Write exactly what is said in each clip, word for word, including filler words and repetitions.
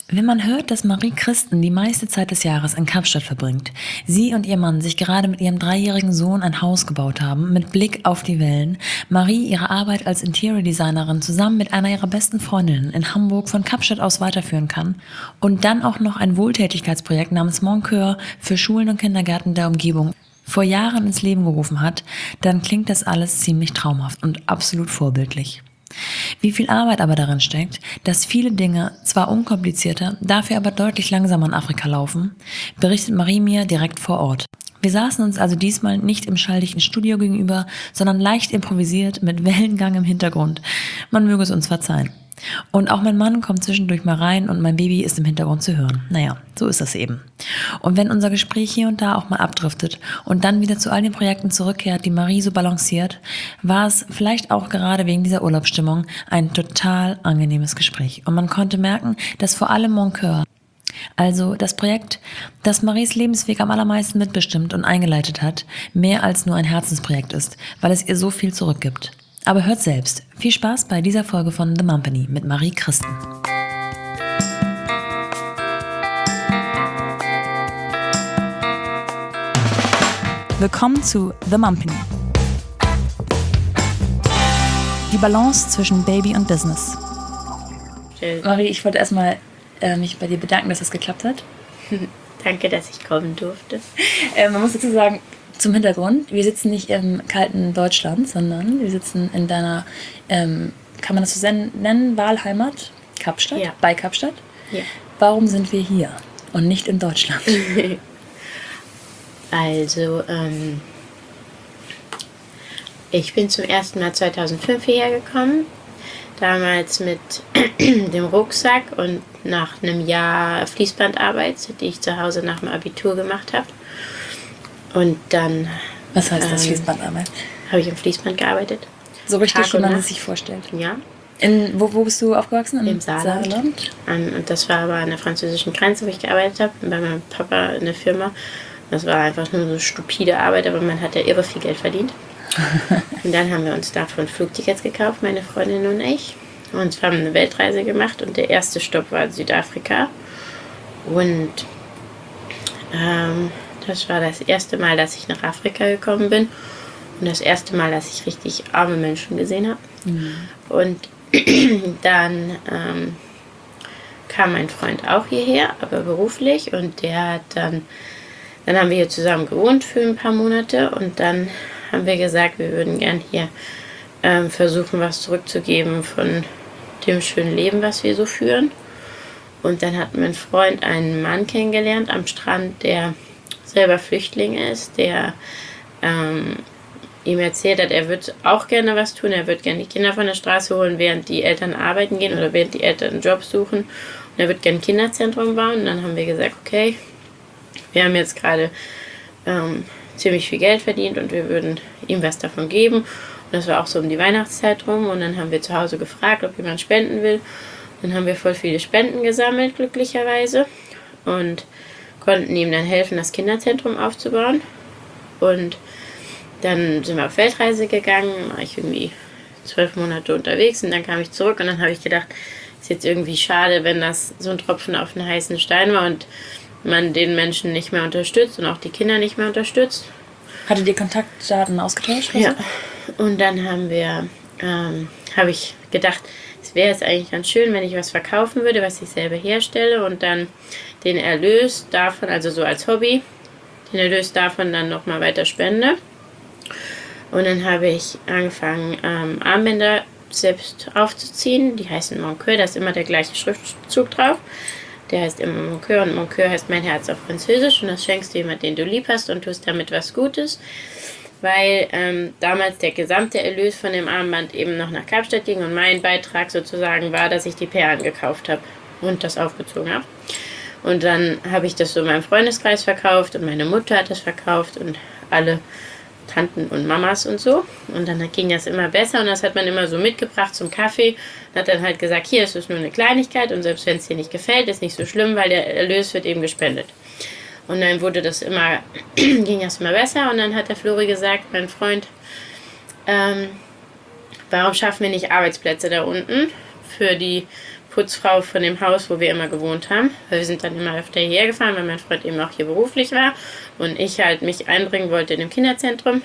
Wenn man hört, dass Marie Christen die meiste Zeit des Jahres in Kapstadt verbringt, sie und ihr Mann sich gerade mit ihrem dreijährigen Sohn ein Haus gebaut haben, mit Blick auf die Wellen, Marie ihre Arbeit als Interior Designerin zusammen mit einer ihrer besten Freundinnen in Hamburg von Kapstadt aus weiterführen kann und dann auch noch ein Wohltätigkeitsprojekt namens Mon Coeur für Schulen und Kindergärten der Umgebung vor Jahren ins Leben gerufen hat, dann klingt das alles ziemlich traumhaft und absolut vorbildlich. Wie viel Arbeit aber darin steckt, dass viele Dinge zwar unkomplizierter, dafür aber deutlich langsamer in Afrika laufen, berichtet Marie mir direkt vor Ort. Wir saßen uns also diesmal nicht im schalldichten Studio gegenüber, sondern leicht improvisiert mit Wellengang im Hintergrund. Man möge es uns verzeihen. Und auch mein Mann kommt zwischendurch mal rein und mein Baby ist im Hintergrund zu hören. Naja, so ist das eben. Und wenn unser Gespräch hier und da auch mal abdriftet und dann wieder zu all den Projekten zurückkehrt, die Marie so balanciert, war es vielleicht auch gerade wegen dieser Urlaubsstimmung ein total angenehmes Gespräch. Und man konnte merken, dass vor allem Mon Coeur, also das Projekt, das Maries Lebensweg am allermeisten mitbestimmt und eingeleitet hat, mehr als nur ein Herzensprojekt ist, weil es ihr so viel zurückgibt. Aber hört selbst. Viel Spaß bei dieser Folge von The Mumpany mit Marie Christen. Willkommen zu The Mumpany. Die Balance zwischen Baby und Business. Marie, ich wollte erstmal äh, mich bei dir bedanken, dass das geklappt hat. Danke, dass ich kommen durfte. Äh, man muss dazu sagen, zum Hintergrund, wir sitzen nicht im kalten Deutschland, sondern wir sitzen in deiner, ähm, kann man das so nennen, Wahlheimat, Kapstadt, ja. bei Kapstadt. Ja. Warum sind wir hier und nicht in Deutschland? Also, ähm, ich bin zum ersten Mal zweitausendfünf hierher gekommen, damals mit dem Rucksack und nach einem Jahr Fließbandarbeit, die ich zu Hause nach dem Abitur gemacht habe. Und dann... Was heißt das, ähm, Fließbandarbeit? Habe ich im Fließband gearbeitet. So richtig, Tag wie und man Nacht. es sich vorstellt. Ja. In, wo, wo bist du aufgewachsen? In Im Saarland. Saarland? An, und das war aber an der französischen Grenze, wo ich gearbeitet habe, bei meinem Papa in der Firma. Das war einfach nur so stupide Arbeit, aber man hat ja irre viel Geld verdient. Und dann haben wir uns davon Flugtickets gekauft, meine Freundin und ich. Und wir haben eine Weltreise gemacht und der erste Stopp war Südafrika. Und ähm, das war das erste Mal, dass ich nach Afrika gekommen bin. Und das erste Mal, dass ich richtig arme Menschen gesehen habe. Mhm. Und dann ähm, kam mein Freund auch hierher, aber beruflich. Und der hat dann, dann haben wir hier zusammen gewohnt für ein paar Monate. Und dann haben wir gesagt, wir würden gern hier ähm, versuchen, was zurückzugeben von dem schönen Leben, was wir so führen. Und dann hat mein Freund einen Mann kennengelernt am Strand, der selber Flüchtling ist, der ähm, ihm erzählt hat, er wird auch gerne was tun, er wird gerne die Kinder von der Straße holen, während die Eltern arbeiten gehen oder während die Eltern einen Job suchen. Und er wird gerne ein Kinderzentrum bauen. Und dann haben wir gesagt, okay, wir haben jetzt gerade ähm, ziemlich viel Geld verdient und wir würden ihm was davon geben. Und das war auch so um die Weihnachtszeit rum. Und dann haben wir zu Hause gefragt, ob jemand spenden will. Dann haben wir voll viele Spenden gesammelt, glücklicherweise. Und konnten ihm dann helfen, das Kinderzentrum aufzubauen. Und dann sind wir auf Weltreise gegangen, war ich irgendwie zwölf Monate unterwegs und dann kam ich zurück und dann habe ich gedacht, ist jetzt irgendwie schade, wenn das so ein Tropfen auf einen heißen Stein war und man den Menschen nicht mehr unterstützt und auch die Kinder nicht mehr unterstützt. Hattet ihr Kontaktdaten ausgetauscht? Ja. Und dann haben wir, ähm, habe ich gedacht, es wäre jetzt eigentlich ganz schön, wenn ich was verkaufen würde, was ich selber herstelle und dann den Erlös davon, also so als Hobby, den Erlös davon dann nochmal weiter spende. Und dann habe ich angefangen, ähm, Armbänder selbst aufzuziehen. Die heißen Mon Coeur, da ist immer der gleiche Schriftzug drauf. Der heißt immer Mon Coeur und Mon Coeur heißt mein Herz auf Französisch. Und das schenkst du jemand, den du lieb hast und tust damit was Gutes. Weil ähm, damals der gesamte Erlös von dem Armband eben noch nach Kapstadt ging und mein Beitrag sozusagen war, dass ich die Perlen gekauft habe und das aufgezogen habe. Und dann habe ich das so in meinem Freundeskreis verkauft und meine Mutter hat das verkauft und alle Tanten und Mamas und so. Und dann ging das immer besser und das hat man immer so mitgebracht zum Kaffee und hat dann halt gesagt, hier ist es nur eine Kleinigkeit und selbst wenn es dir nicht gefällt, ist nicht so schlimm, weil der Erlös wird eben gespendet. Und dann wurde das immer, ging das immer besser und dann hat der Flori gesagt, mein Freund, ähm, warum schaffen wir nicht Arbeitsplätze da unten für die Putzfrau von dem Haus, wo wir immer gewohnt haben. Wir sind dann immer öfter hierher gefahren, weil mein Freund eben auch hier beruflich war und ich halt mich einbringen wollte in dem Kinderzentrum.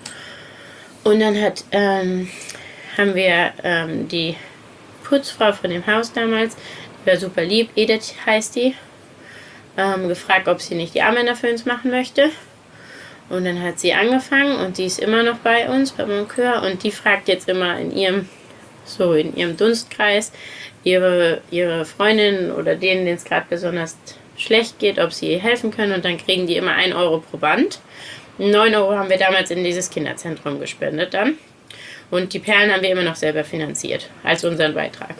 Und dann hat, ähm, haben wir ähm, die Putzfrau von dem Haus damals, die war super lieb, Edith heißt die, ähm, gefragt, ob sie nicht die Armbänder für uns machen möchte. Und dann hat sie angefangen und die ist immer noch bei uns, bei Moncur, und die fragt jetzt immer in ihrem, so in ihrem Dunstkreis, ihre, ihre Freundinnen oder denen, denen es gerade besonders schlecht geht, ob sie ihr helfen können, und dann kriegen die immer ein Euro pro Band. neun Euro haben wir damals in dieses Kinderzentrum gespendet dann. Und die Perlen haben wir immer noch selber finanziert, als unseren Beitrag.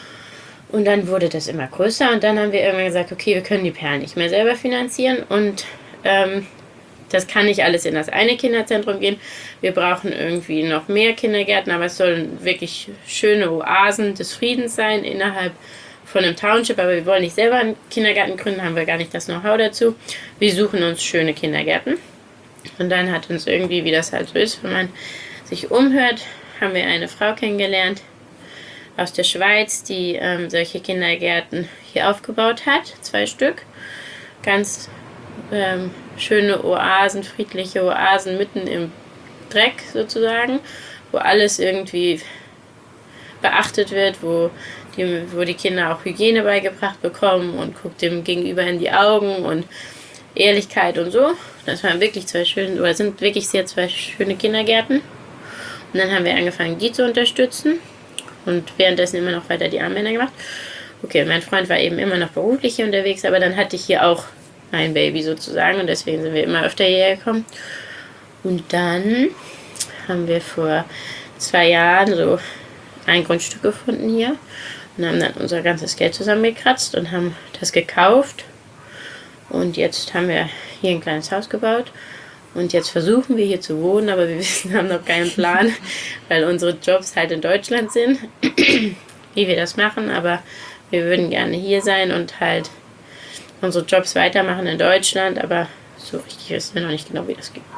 Und dann wurde das immer größer und dann haben wir irgendwann gesagt, okay, wir können die Perlen nicht mehr selber finanzieren und ähm, das kann nicht alles in das eine Kinderzentrum gehen. Wir brauchen irgendwie noch mehr Kindergärten, aber es sollen wirklich schöne Oasen des Friedens sein innerhalb von einem Township. Aber wir wollen nicht selber einen Kindergarten gründen, haben wir gar nicht das Know-how dazu. Wir suchen uns schöne Kindergärten. Und dann hat uns irgendwie, wie das halt so ist, wenn man sich umhört, haben wir eine Frau kennengelernt aus der Schweiz, die ähm, solche Kindergärten hier aufgebaut hat. Zwei Stück. Ganz ähm, schöne Oasen, friedliche Oasen mitten im Dreck sozusagen, wo alles irgendwie beachtet wird, wo die, wo die Kinder auch Hygiene beigebracht bekommen und guckt dem Gegenüber in die Augen und Ehrlichkeit und so. Das waren wirklich zwei schöne, oder sind wirklich sehr zwei schöne Kindergärten. Und dann haben wir angefangen, die zu unterstützen und währenddessen immer noch weiter die Armbänder gemacht. Okay, mein Freund war eben immer noch beruflich hier unterwegs, aber dann hatte ich hier auch mein Baby sozusagen und deswegen sind wir immer öfter hierher gekommen. Und dann haben wir vor zwei Jahren so ein Grundstück gefunden hier und haben dann unser ganzes Geld zusammengekratzt und haben das gekauft. Und jetzt haben wir hier ein kleines Haus gebaut und jetzt versuchen wir hier zu wohnen, aber wir wissen, haben noch keinen Plan, weil unsere Jobs halt in Deutschland sind, wie wir das machen, aber wir würden gerne hier sein und halt unsere Jobs weitermachen in Deutschland, aber so richtig wissen wir noch nicht genau, wie das geht.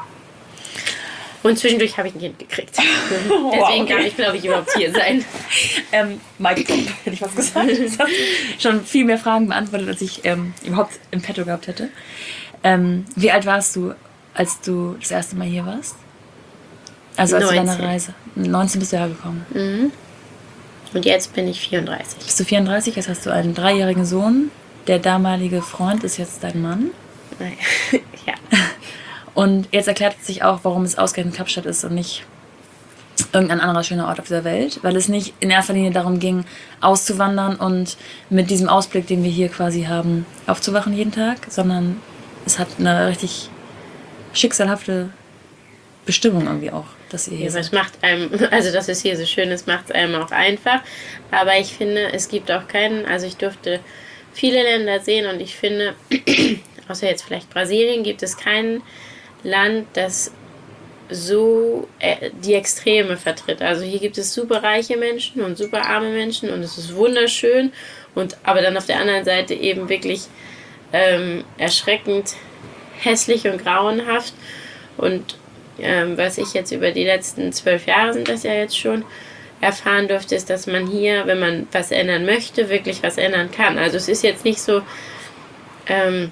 Und zwischendurch habe ich ein Kind gekriegt. Wow, Deswegen okay. kann ich, glaube ich, überhaupt hier sein. Ähm, Mike, hätte ich was gesagt. Das hast schon viel mehr Fragen beantwortet, als ich ähm, überhaupt im Petto gehabt hätte. Ähm, wie alt warst du, als du das erste Mal hier warst? Also als du deine Reise? neunzehn bist du hergekommen. Mhm. Und jetzt bin ich vierunddreißig. Bist du vierunddreißig, jetzt hast du einen dreijährigen Sohn. Der damalige Freund ist jetzt dein Mann. Ja. Und jetzt erklärt es sich auch, warum es ausgerechnet Kapstadt ist und nicht irgendein anderer schöner Ort auf dieser Welt. Weil es nicht in erster Linie darum ging, auszuwandern und mit diesem Ausblick, den wir hier quasi haben, aufzuwachen jeden Tag, sondern es hat eine richtig schicksalhafte Bestimmung irgendwie auch, dass ihr hier Ja, seid. es macht einem, also dass es hier so schön ist, macht es einem auch einfach. Aber ich finde, es gibt auch keinen, also ich durfte viele Länder sehen und ich finde, außer jetzt vielleicht Brasilien, gibt es kein Land, das so äh, die Extreme vertritt. Also hier gibt es super reiche Menschen und super arme Menschen und es ist wunderschön, und aber dann auf der anderen Seite eben wirklich ähm, erschreckend hässlich und grauenhaft. Und ähm, was ich jetzt über die letzten zwölf Jahre, sind das ja jetzt schon, erfahren durfte, ist, dass man hier, wenn man was ändern möchte, wirklich was ändern kann. Also es ist jetzt nicht so, ähm,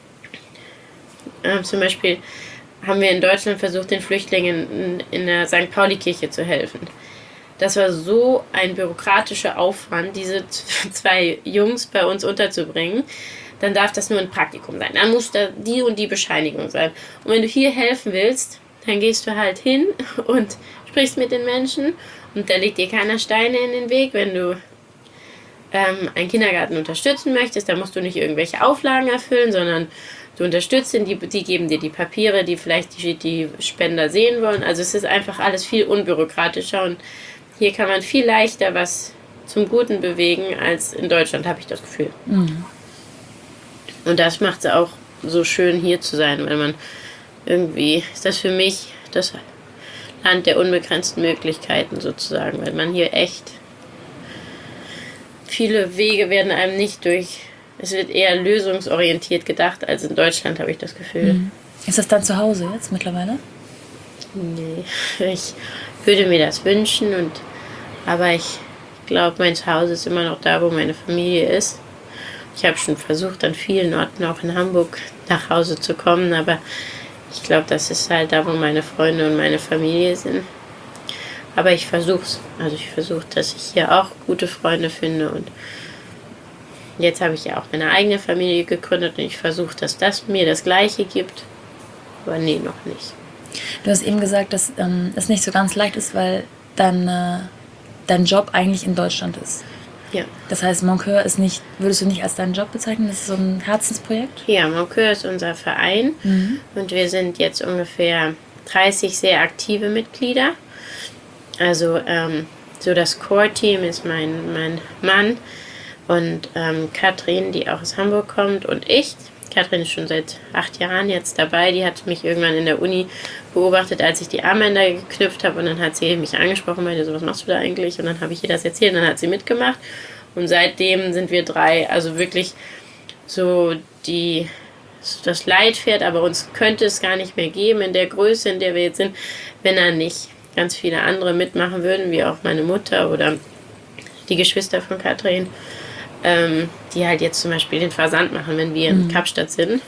äh, zum Beispiel haben wir in Deutschland versucht, den Flüchtlingen in, in der Sankt Pauli-Kirche zu helfen. Das war so ein bürokratischer Aufwand, diese zwei Jungs bei uns unterzubringen. Dann darf das nur ein Praktikum sein. Dann muss da die und die Bescheinigung sein. Und wenn du hier helfen willst, dann gehst du halt hin und sprichst mit den Menschen und da legt dir keiner Steine in den Weg. Wenn du ähm, einen Kindergarten unterstützen möchtest, dann musst du nicht irgendwelche Auflagen erfüllen, sondern du unterstützt ihn, die, die geben dir die Papiere, die vielleicht die, die Spender sehen wollen. Also es ist einfach alles viel unbürokratischer und hier kann man viel leichter was zum Guten bewegen als in Deutschland, habe ich das Gefühl. Mhm. Und das macht es auch so schön, hier zu sein, weil man irgendwie, ist das für mich das Land der unbegrenzten Möglichkeiten sozusagen, weil man hier echt, viele Wege werden einem nicht durch, es wird eher lösungsorientiert gedacht als in Deutschland, habe ich das Gefühl. Mhm. Ist das dein Zuhause jetzt mittlerweile? Nee, ich würde mir das wünschen, und aber ich glaube, mein Zuhause ist immer noch da, wo meine Familie ist. Ich habe schon versucht, an vielen Orten auch in Hamburg nach Hause zu kommen, aber ich glaube, das ist halt da, wo meine Freunde und meine Familie sind. Aber ich versuche es. Also ich versuche, dass ich hier auch gute Freunde finde. Und jetzt habe ich ja auch meine eigene Familie gegründet und ich versuche, dass das mir das Gleiche gibt. Aber nee, noch nicht. Du hast eben gesagt, dass ähm, es nicht so ganz leicht ist, weil dein, äh, dein Job eigentlich in Deutschland ist. Ja. Das heißt, Moncur ist nicht, würdest du nicht als deinen Job bezeichnen? Das ist so ein Herzensprojekt? Ja, Moncur ist unser Verein mhm. und wir sind jetzt ungefähr dreißig sehr aktive Mitglieder. Also ähm, so das Core-Team ist mein, mein Mann und ähm, Katrin, die auch aus Hamburg kommt, und ich. Katrin ist schon seit acht Jahren jetzt dabei. Die hat mich irgendwann in der Uni beobachtet, als ich die Armbänder geknüpft habe. Und dann hat sie mich angesprochen, meinte so, was machst du da eigentlich? Und dann habe ich ihr das erzählt und dann hat sie mitgemacht. Und seitdem sind wir drei, also wirklich so die, das Leitpferd. Aber uns könnte es gar nicht mehr geben in der Größe, in der wir jetzt sind, wenn da nicht ganz viele andere mitmachen würden, wie auch meine Mutter oder die Geschwister von Katrin. Ähm, die halt jetzt zum Beispiel den Versand machen, wenn wir in mhm. Kapstadt sind.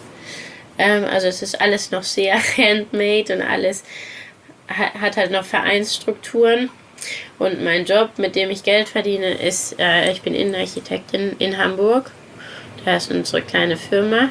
Ähm, also es ist alles noch sehr handmade und alles ha- hat halt noch Vereinsstrukturen. Und mein Job, mit dem ich Geld verdiene, ist, äh, ich bin Innenarchitektin in Hamburg. Da ist unsere kleine Firma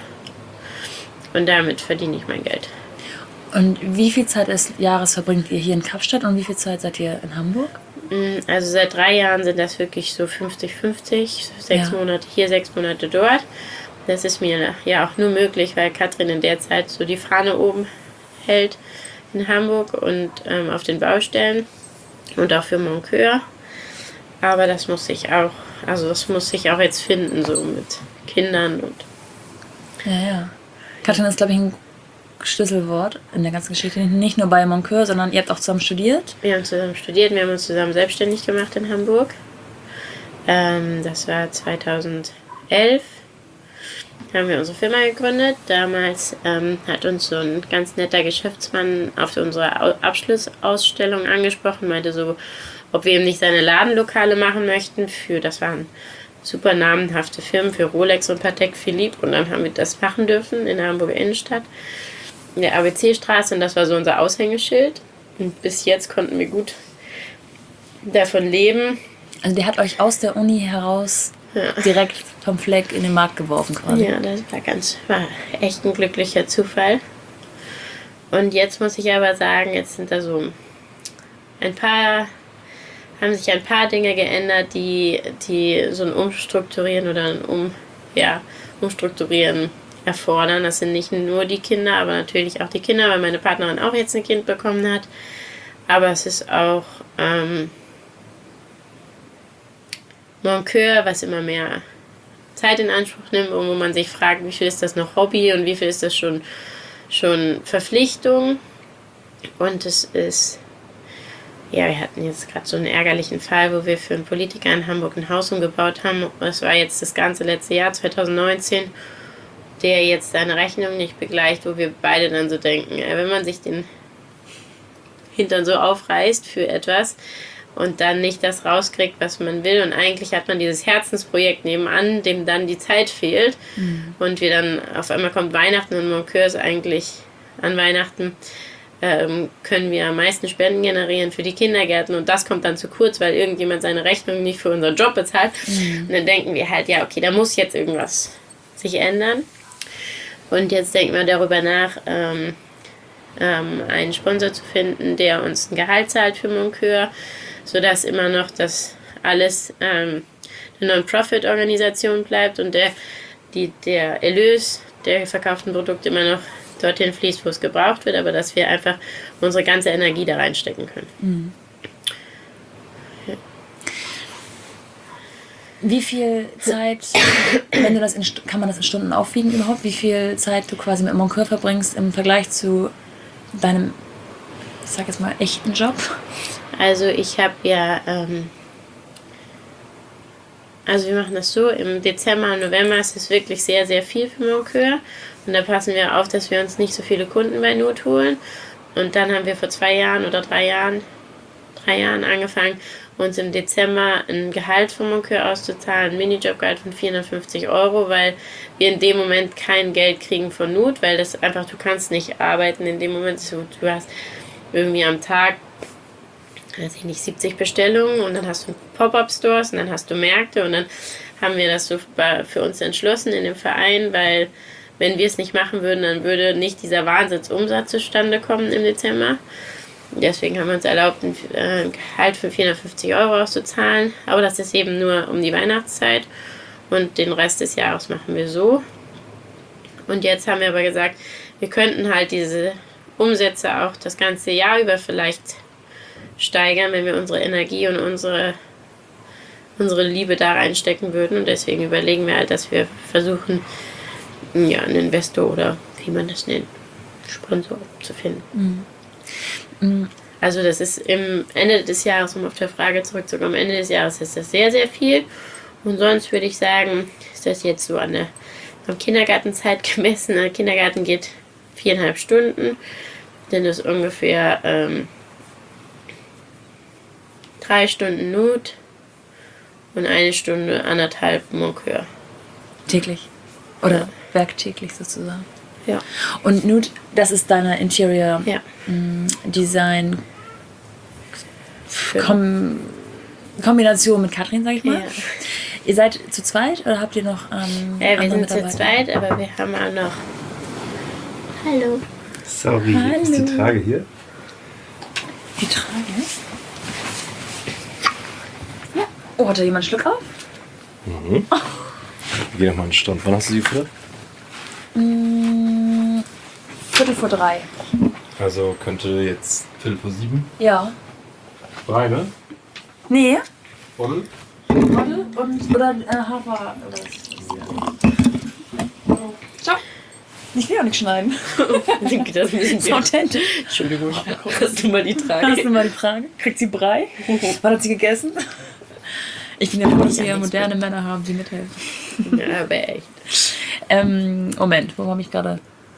und damit verdiene ich mein Geld. Und wie viel Zeit des Jahres verbringt ihr hier in Kapstadt und wie viel Zeit seid ihr in Hamburg? Also seit drei Jahren sind das wirklich so fünfzig fünfzig, sechs ja. Monate hier, sechs Monate dort. Das ist mir ja auch nur möglich, weil Katrin in der Zeit so die Fahne oben hält in Hamburg und ähm, auf den Baustellen und auch für Moncur. Aber das muss ich auch, also das muss ich auch jetzt finden, so mit Kindern und. Ja, ja. Katrin ist, glaube ich, ein Schlüsselwort in der ganzen Geschichte. Nicht nur bei Moncur, sondern ihr habt auch zusammen studiert? Wir haben zusammen studiert, wir haben uns zusammen selbstständig gemacht in Hamburg. Ähm, das war zweitausendelf. Haben wir unsere Firma gegründet. Damals ähm, hat uns so ein ganz netter Geschäftsmann auf unsere Abschlussausstellung angesprochen, meinte so, ob wir ihm nicht seine Ladenlokale machen möchten. Für, das waren super namenhafte Firmen, für Rolex und Patek Philippe. Und dann haben wir das machen dürfen in der Hamburger Innenstadt, in der A B C-Straße, und das war so unser Aushängeschild. Und bis jetzt konnten wir gut davon leben. Also der hat euch aus der Uni heraus ja. direkt vom Fleck in den Markt geworfen quasi. Ja, das war ganz, war echt ein glücklicher Zufall. Und jetzt muss ich aber sagen, jetzt sind da so ein paar, haben sich ein paar Dinge geändert, die, die so ein Umstrukturieren oder ein um, ja, Umstrukturieren erfordern. Das sind nicht nur die Kinder, aber natürlich auch die Kinder, weil meine Partnerin auch jetzt ein Kind bekommen hat. Aber es ist auch ähm, Moncur, was immer mehr Zeit in Anspruch nimmt und wo man sich fragt, wie viel ist das noch Hobby und wie viel ist das schon, schon Verpflichtung. Und es ist, ja, wir hatten jetzt gerade so einen ärgerlichen Fall, wo wir für einen Politiker in Hamburg ein Haus umgebaut haben. Das war jetzt das ganze letzte Jahr, zweitausendneunzehn, der jetzt seine Rechnung nicht begleicht, wo wir beide dann so denken, wenn man sich den Hintern so aufreißt für etwas und dann nicht das rauskriegt, was man will, und eigentlich hat man dieses Herzensprojekt nebenan, dem dann die Zeit fehlt mhm. und wir dann auf einmal kommt Weihnachten und Moncur ist eigentlich an Weihnachten ähm, können wir am meisten Spenden generieren für die Kindergärten und das kommt dann zu kurz, weil irgendjemand seine Rechnung nicht für unseren Job bezahlt mhm. und dann denken wir halt, ja okay, da muss jetzt irgendwas sich ändern. Und jetzt denken wir darüber nach, ähm, ähm, einen Sponsor zu finden, der uns ein Gehalt zahlt für Moncur, sodass immer noch das alles ähm, eine Non-Profit-Organisation bleibt und der, die, der Erlös der verkauften Produkte immer noch dorthin fließt, wo es gebraucht wird, aber dass wir einfach unsere ganze Energie da reinstecken können. Mhm. Ja. Wie viel Zeit, wenn du das in, kann man das in Stunden aufwiegen überhaupt, wie viel Zeit du quasi mit Moncur verbringst im Vergleich zu deinem, ich sag jetzt mal, echten Job? Also ich habe ja, ähm, also wir machen das so, im Dezember und November ist es wirklich sehr, sehr viel für Moncur und da passen wir auf, dass wir uns nicht so viele Kunden bei Not holen und dann haben wir vor zwei Jahren oder drei Jahren, drei Jahren angefangen, uns im Dezember ein Gehalt vom Moncur auszuzahlen, ein Minijobgehalt von vierhundertfünfzig Euro, weil wir in dem Moment kein Geld kriegen von Nut, weil das einfach, du kannst nicht arbeiten in dem Moment. Du hast irgendwie am Tag, weiß ich nicht, siebzig Bestellungen und dann hast du Pop-Up-Stores und dann hast du Märkte und dann haben wir das so für uns entschlossen in dem Verein, weil wenn wir es nicht machen würden, dann würde nicht dieser Wahnsinnsumsatz zustande kommen im Dezember. Deswegen haben wir uns erlaubt, ein Gehalt von vierhundertfünfzig Euro auszuzahlen. Aber das ist eben nur um die Weihnachtszeit. Und den Rest des Jahres machen wir so. Und jetzt haben wir aber gesagt, wir könnten halt diese Umsätze auch das ganze Jahr über vielleicht steigern, wenn wir unsere Energie und unsere, unsere Liebe da reinstecken würden. Und deswegen überlegen wir halt, dass wir versuchen, ja, einen Investor oder wie man das nennt, Sponsor zu finden. Mhm. Also das ist im Ende des Jahres, um auf die Frage zurückzukommen, am Ende des Jahres ist das sehr, sehr viel. Und sonst würde ich sagen, ist das jetzt so an der am Kindergartenzeit gemessen. Der Kindergarten geht viereinhalb Stunden, dann ist ungefähr ähm, drei Stunden Nut und eine Stunde anderthalb Moncur. Täglich? Oder ja. Werktäglich sozusagen? Ja. Und Nut, das ist deine Interior ja. Design Kom- Kombination mit Katrin, sag ich mal. Ja. Ihr seid zu zweit oder habt ihr noch ähm, Ja, wir sind Mitarbeiter? zu zweit, aber wir haben auch noch... Hallo. So, wie Hallo. ist die Trage hier? Die Trage? Ja. Oh, hat da jemand einen Schluck auf? Mhm. Oh. Wir gehen nochmal an den Strand. Wann hast du sie gefüttert? Mm, Viertel vor drei. Also könnte jetzt Viertel vor sieben? Ja. Drei, ne? Nee. Voll? Model und oder äh, Hafer oder Ciao. Ich will auch nicht schneiden. Das ist authentisch. Entschuldigung, hast du mal die Trage? Hast du mal die Frage? Kriegt sie Brei? Wann hat sie gegessen? Ich bin ja froh, dass wir moderne Männer haben, die mithelfen. Ja, aber echt. Ähm, Moment, wo habe ich gerade?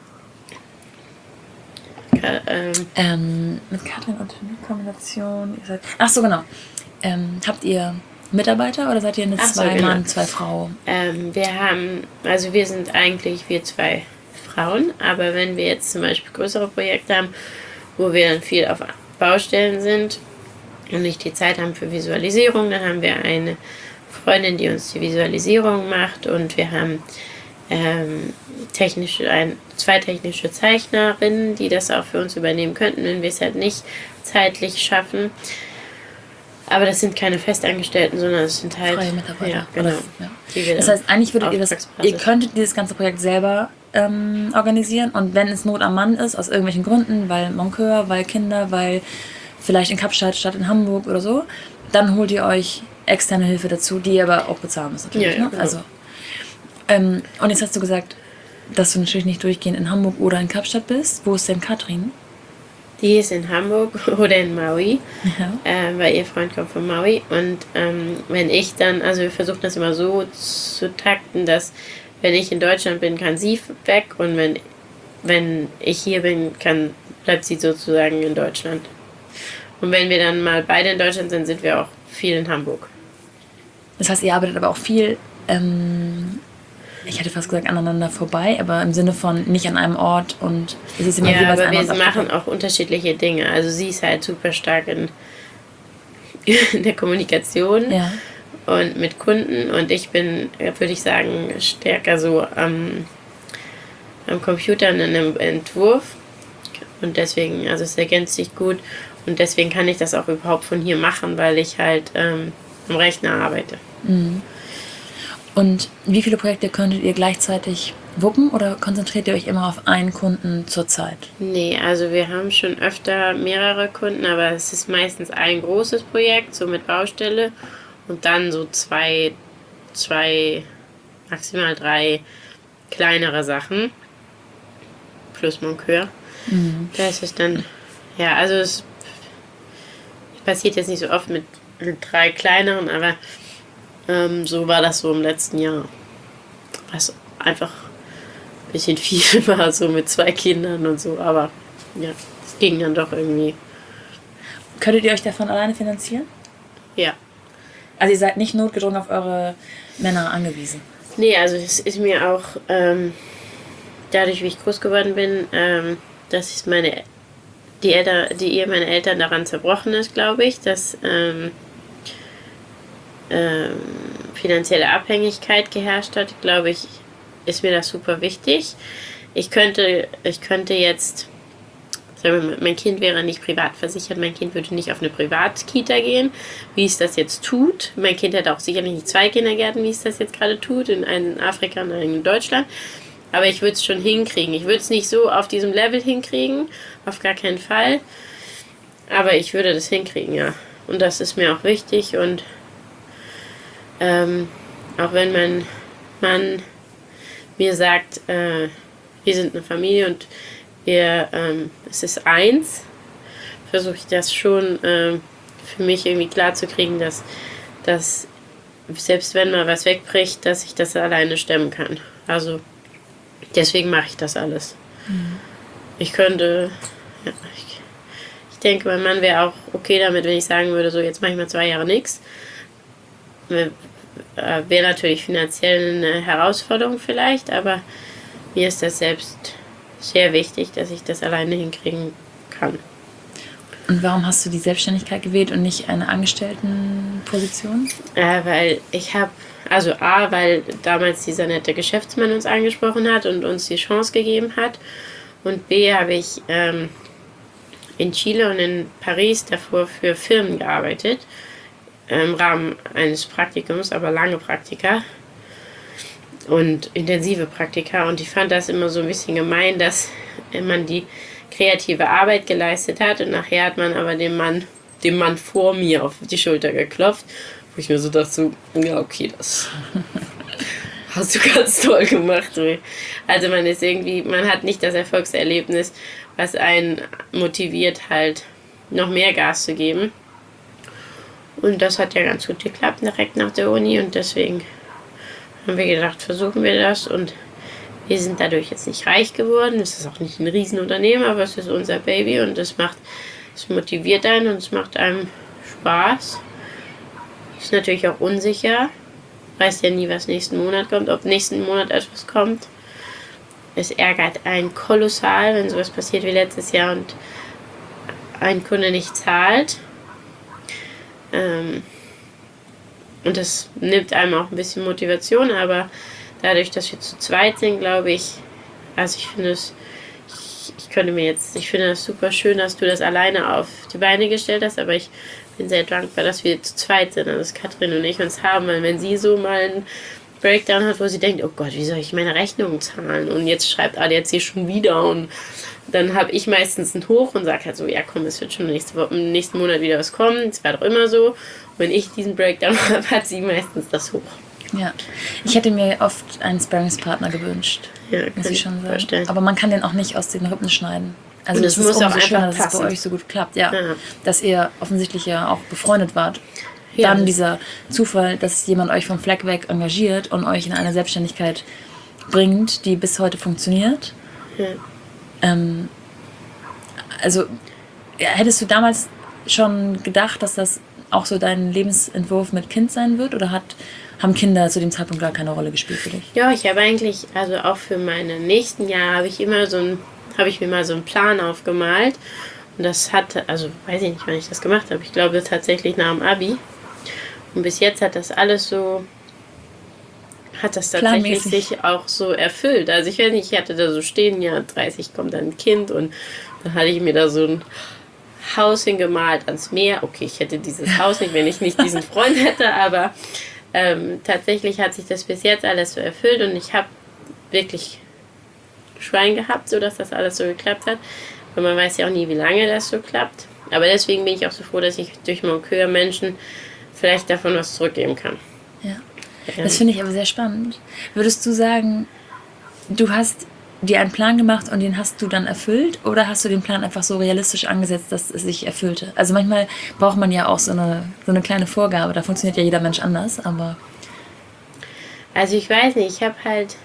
Ka- ähm, Ähm, mit Katrin und Kombination. Ihr seid, ach so, genau. Ähm, habt ihr Mitarbeiter oder seid ihr eine Ach so, zwei genau. Mann, zwei Frau? ähm, wir haben, also wir sind eigentlich wir zwei Frauen, aber wenn wir jetzt zum Beispiel größere Projekte haben, wo wir dann viel auf Baustellen sind und nicht die Zeit haben für Visualisierung, dann haben wir eine Freundin, die uns die Visualisierung macht und wir haben ähm, technische, ein, zwei technische Zeichnerinnen, die das auch für uns übernehmen könnten, wenn wir es halt nicht zeitlich schaffen. Aber das sind keine Festangestellten, sondern es sind halt Freie Mitarbeiter. Ja, genau. Oder, ja. Die wir Das heißt, eigentlich würdet ihr das, Auftragsbasis. ihr könntet dieses ganze Projekt selber ähm, organisieren und wenn es Not am Mann ist, aus irgendwelchen Gründen, weil Moncur, weil Kinder, weil vielleicht in Kapstadt statt in Hamburg oder so, dann holt ihr euch externe Hilfe dazu, die ihr aber auch bezahlen müsst natürlich. Ja, ja, ne? genau. Also, ähm, und jetzt hast du gesagt, dass du natürlich nicht durchgehend in Hamburg oder in Kapstadt bist. Wo ist denn Katrin? Die ist in Hamburg oder in Maui, Ja. äh, weil ihr Freund kommt von Maui. Und ähm, wenn ich dann, also wir versuchen das immer so zu takten, dass wenn ich in Deutschland bin, kann sie weg und wenn, wenn ich hier bin, kann, bleibt sie sozusagen in Deutschland. Und wenn wir dann mal beide in Deutschland sind, sind wir auch viel in Hamburg. Das heißt, ihr arbeitet aber auch viel, ähm, ich hätte fast gesagt, aneinander vorbei, aber im Sinne von nicht an einem Ort und es ist immer Ja, jeweils aber wir anders machen abgepackt. auch unterschiedliche Dinge. Also sie ist halt super stark in, in der Kommunikation Ja. und mit Kunden und ich bin, würde ich sagen, stärker so am, am Computer und in einem Entwurf. Und deswegen, also es ergänzt sich gut und deswegen kann ich das auch überhaupt von hier machen, weil ich halt ähm, am Rechner arbeite. Mhm. Und wie viele Projekte könntet ihr gleichzeitig wuppen oder konzentriert ihr euch immer auf einen Kunden zur Zeit? Nee, also wir haben schon öfter mehrere Kunden, aber es ist meistens ein großes Projekt, so mit Baustelle und dann so zwei, zwei, maximal drei kleinere Sachen plus Moncur. Mhm. Da ist es dann, ja, also es passiert jetzt nicht so oft mit, mit drei kleineren, aber ähm, so war das so im letzten Jahr. Was einfach ein bisschen viel war, so mit zwei Kindern und so, aber ja, es ging dann doch irgendwie. Könntet ihr euch davon alleine finanzieren? Ja. Also ihr seid nicht notgedrungen auf eure Männer angewiesen? Nee, also es ist mir auch ähm, dadurch, wie ich groß geworden bin, ähm, dass ich meine die Eltern, die Ehe meiner Eltern daran zerbrochen ist, glaube ich, dass ähm, ähm, finanzielle Abhängigkeit geherrscht hat, glaube ich, ist mir das super wichtig. Ich könnte, ich könnte jetzt, sagen wir mal, mein Kind wäre nicht privat versichert, mein Kind würde nicht auf eine Privatkita gehen, wie es das jetzt tut. Mein Kind hätte auch sicherlich nicht zwei Kindergärten, wie es das jetzt gerade tut, in einen in Afrika und einen in Deutschland. Aber ich würde es schon hinkriegen. Ich würde es nicht so auf diesem Level hinkriegen, auf gar keinen Fall. Aber ich würde das hinkriegen, ja. Und das ist mir auch wichtig. Und ähm, auch wenn mein Mann mir sagt, äh, wir sind eine Familie und wir, ähm, es ist eins, versuche ich das schon äh, für mich irgendwie klar zu kriegen, dass, dass selbst wenn mal was wegbricht, dass ich das alleine stemmen kann. Also deswegen mache ich das alles. Mhm. Ich könnte, ja, ich, ich denke, mein Mann wäre auch okay damit, wenn ich sagen würde, so jetzt mache ich mal zwei Jahre nichts. Wäre natürlich finanziell eine Herausforderung vielleicht, aber mir ist das selbst sehr wichtig, dass ich das alleine hinkriegen kann. Und warum hast du die Selbstständigkeit gewählt und nicht eine Angestelltenposition? Äh, weil ich habe, also A, weil damals dieser nette Geschäftsmann uns angesprochen hat und uns die Chance gegeben hat. Und B, habe ich ähm, in Chile und in Paris davor für Firmen gearbeitet. Im Rahmen eines Praktikums, aber lange Praktika. Und intensive Praktika. Und ich fand das immer so ein bisschen gemein, dass man die kreative Arbeit geleistet hat und nachher hat man aber dem Mann, dem Mann vor mir auf die Schulter geklopft, wo ich mir so dachte, so, ja okay, das hast du ganz toll gemacht. Also man ist irgendwie, man hat nicht das Erfolgserlebnis, was einen motiviert, halt noch mehr Gas zu geben. Und das hat ja ganz gut geklappt direkt nach der Uni und deswegen haben wir gedacht, versuchen wir das und wir sind dadurch jetzt nicht reich geworden. Es ist auch nicht ein Riesenunternehmen, aber es ist unser Baby und es macht, es motiviert einen und es macht einem Spaß. Es ist natürlich auch unsicher. Weiß ja nie, was nächsten Monat kommt, ob nächsten Monat etwas kommt. Es ärgert einen kolossal, wenn sowas passiert wie letztes Jahr und ein Kunde nicht zahlt. Ähm, und das nimmt einem auch ein bisschen Motivation, aber dadurch, dass wir zu zweit sind, glaube ich, also ich finde es, ich, ich könnte mir jetzt, ich finde das super schön, dass du das alleine auf die Beine gestellt hast, aber ich bin sehr dankbar, dass wir zu zweit sind, also dass Katrin und ich uns haben, weil wenn sie so mal einen Breakdown hat, wo sie denkt, oh Gott, wie soll ich meine Rechnungen zahlen und jetzt schreibt A D A C schon wieder und dann habe ich meistens einen Hoch und sage halt so, ja komm, es wird schon nächste Woche, im nächsten Monat wieder was kommen, es war doch immer so. Und wenn ich diesen Breakdown habe, hat sie meistens das Hoch. Ja, ich hätte mir oft einen Sparringspartner gewünscht, ja, muss ich schon sagen. Vorstellen. Aber man kann den auch nicht aus den Rippen schneiden. Also und es es muss auch einfach schöner, dass passen. es bei euch so gut klappt, ja. ja. Dass ihr offensichtlich ja auch befreundet wart. Ja, Dann dieser Zufall, dass jemand euch vom Fleck weg engagiert und euch in eine Selbstständigkeit bringt, die bis heute funktioniert. Ja. Ähm, also ja, hättest du damals schon gedacht, dass das auch so dein Lebensentwurf mit Kind sein wird? Oder hat, haben Kinder zu dem Zeitpunkt gar keine Rolle gespielt für dich? Ja, ich habe eigentlich, also auch für meine nächsten Jahre habe ich immer so ein, habe ich mir mal so einen Plan aufgemalt. Und das hat, also weiß ich nicht, wann ich das gemacht habe. Ich glaube tatsächlich nach dem Abi. Und bis jetzt hat das alles so, hat das tatsächlich Planmäßig. sich auch so erfüllt. Also ich weiß nicht, ich hatte da so stehen, ja, dreißig kommt dann ein Kind und dann hatte ich mir da so ein Haus hingemalt ans Meer. Okay, ich hätte dieses Haus nicht, wenn ich nicht diesen Freund hätte, aber ähm, tatsächlich hat sich das bis jetzt alles so erfüllt und ich habe wirklich Schwein gehabt, sodass das alles so geklappt hat. Und man weiß ja auch nie, wie lange das so klappt. Aber deswegen bin ich auch so froh, dass ich durch Moncur Menschen vielleicht davon was zurückgeben kann. Ja. Das finde ich aber sehr spannend. Würdest du sagen, du hast dir einen Plan gemacht und den hast du dann erfüllt oder hast du den Plan einfach so realistisch angesetzt, dass es sich erfüllte? Also manchmal braucht man ja auch so eine, so eine kleine Vorgabe, da funktioniert ja jeder Mensch anders, aber... Also ich weiß nicht, ich habe halt...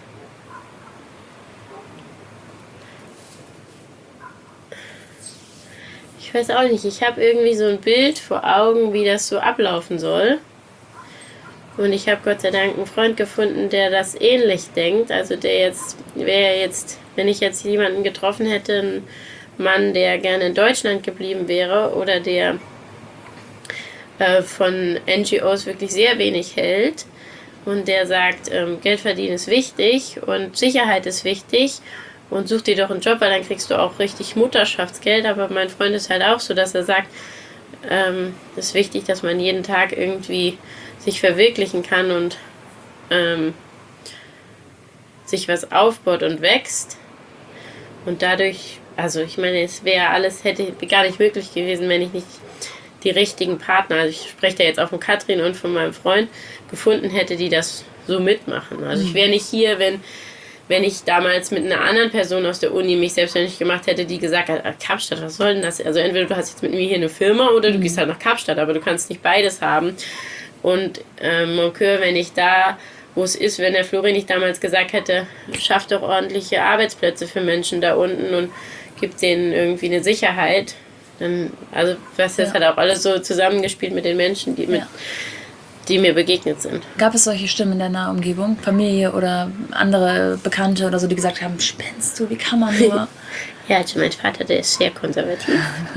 Ich ich weiß auch nicht, ich habe irgendwie so ein Bild vor Augen, wie das so ablaufen soll. Und ich habe Gott sei Dank einen Freund gefunden, der das ähnlich denkt. Also der jetzt, wäre jetzt, wenn ich jetzt jemanden getroffen hätte, einen Mann, der gerne in Deutschland geblieben wäre oder der äh, von N G Os wirklich sehr wenig hält und der sagt, ähm, Geld verdienen ist wichtig und Sicherheit ist wichtig und such dir doch einen Job, weil dann kriegst du auch richtig Mutterschaftsgeld. Aber mein Freund ist halt auch so, dass er sagt, ähm, es ist wichtig, dass man jeden Tag irgendwie sich verwirklichen kann und ähm, sich was aufbaut und wächst. Und dadurch, also ich meine, es wäre alles, hätte gar nicht möglich gewesen, wenn ich nicht die richtigen Partner, also ich spreche da jetzt auch von Katrin und von meinem Freund, gefunden hätte, die das so mitmachen. Also ich wäre nicht hier, wenn, wenn ich damals mit einer anderen Person aus der Uni mich selbstständig gemacht hätte, die gesagt hat, Kapstadt, was soll denn das? Also entweder du hast jetzt mit mir hier eine Firma oder du mhm. gehst halt nach Kapstadt, aber du kannst nicht beides haben. Und ähm, Moncur, wenn ich da, wo es ist, wenn der Flori nicht damals gesagt hätte, schafft doch ordentliche Arbeitsplätze für Menschen da unten und gibt denen irgendwie eine Sicherheit, dann, also was das ja. hat auch alles so zusammengespielt mit den Menschen, die, mit, ja. die mir begegnet sind. Gab es solche Stimmen in deiner Umgebung, Familie oder andere Bekannte oder so, die gesagt haben, spinnst du, wie kann man nur? Ja, also mein Vater, der ist sehr konservativ.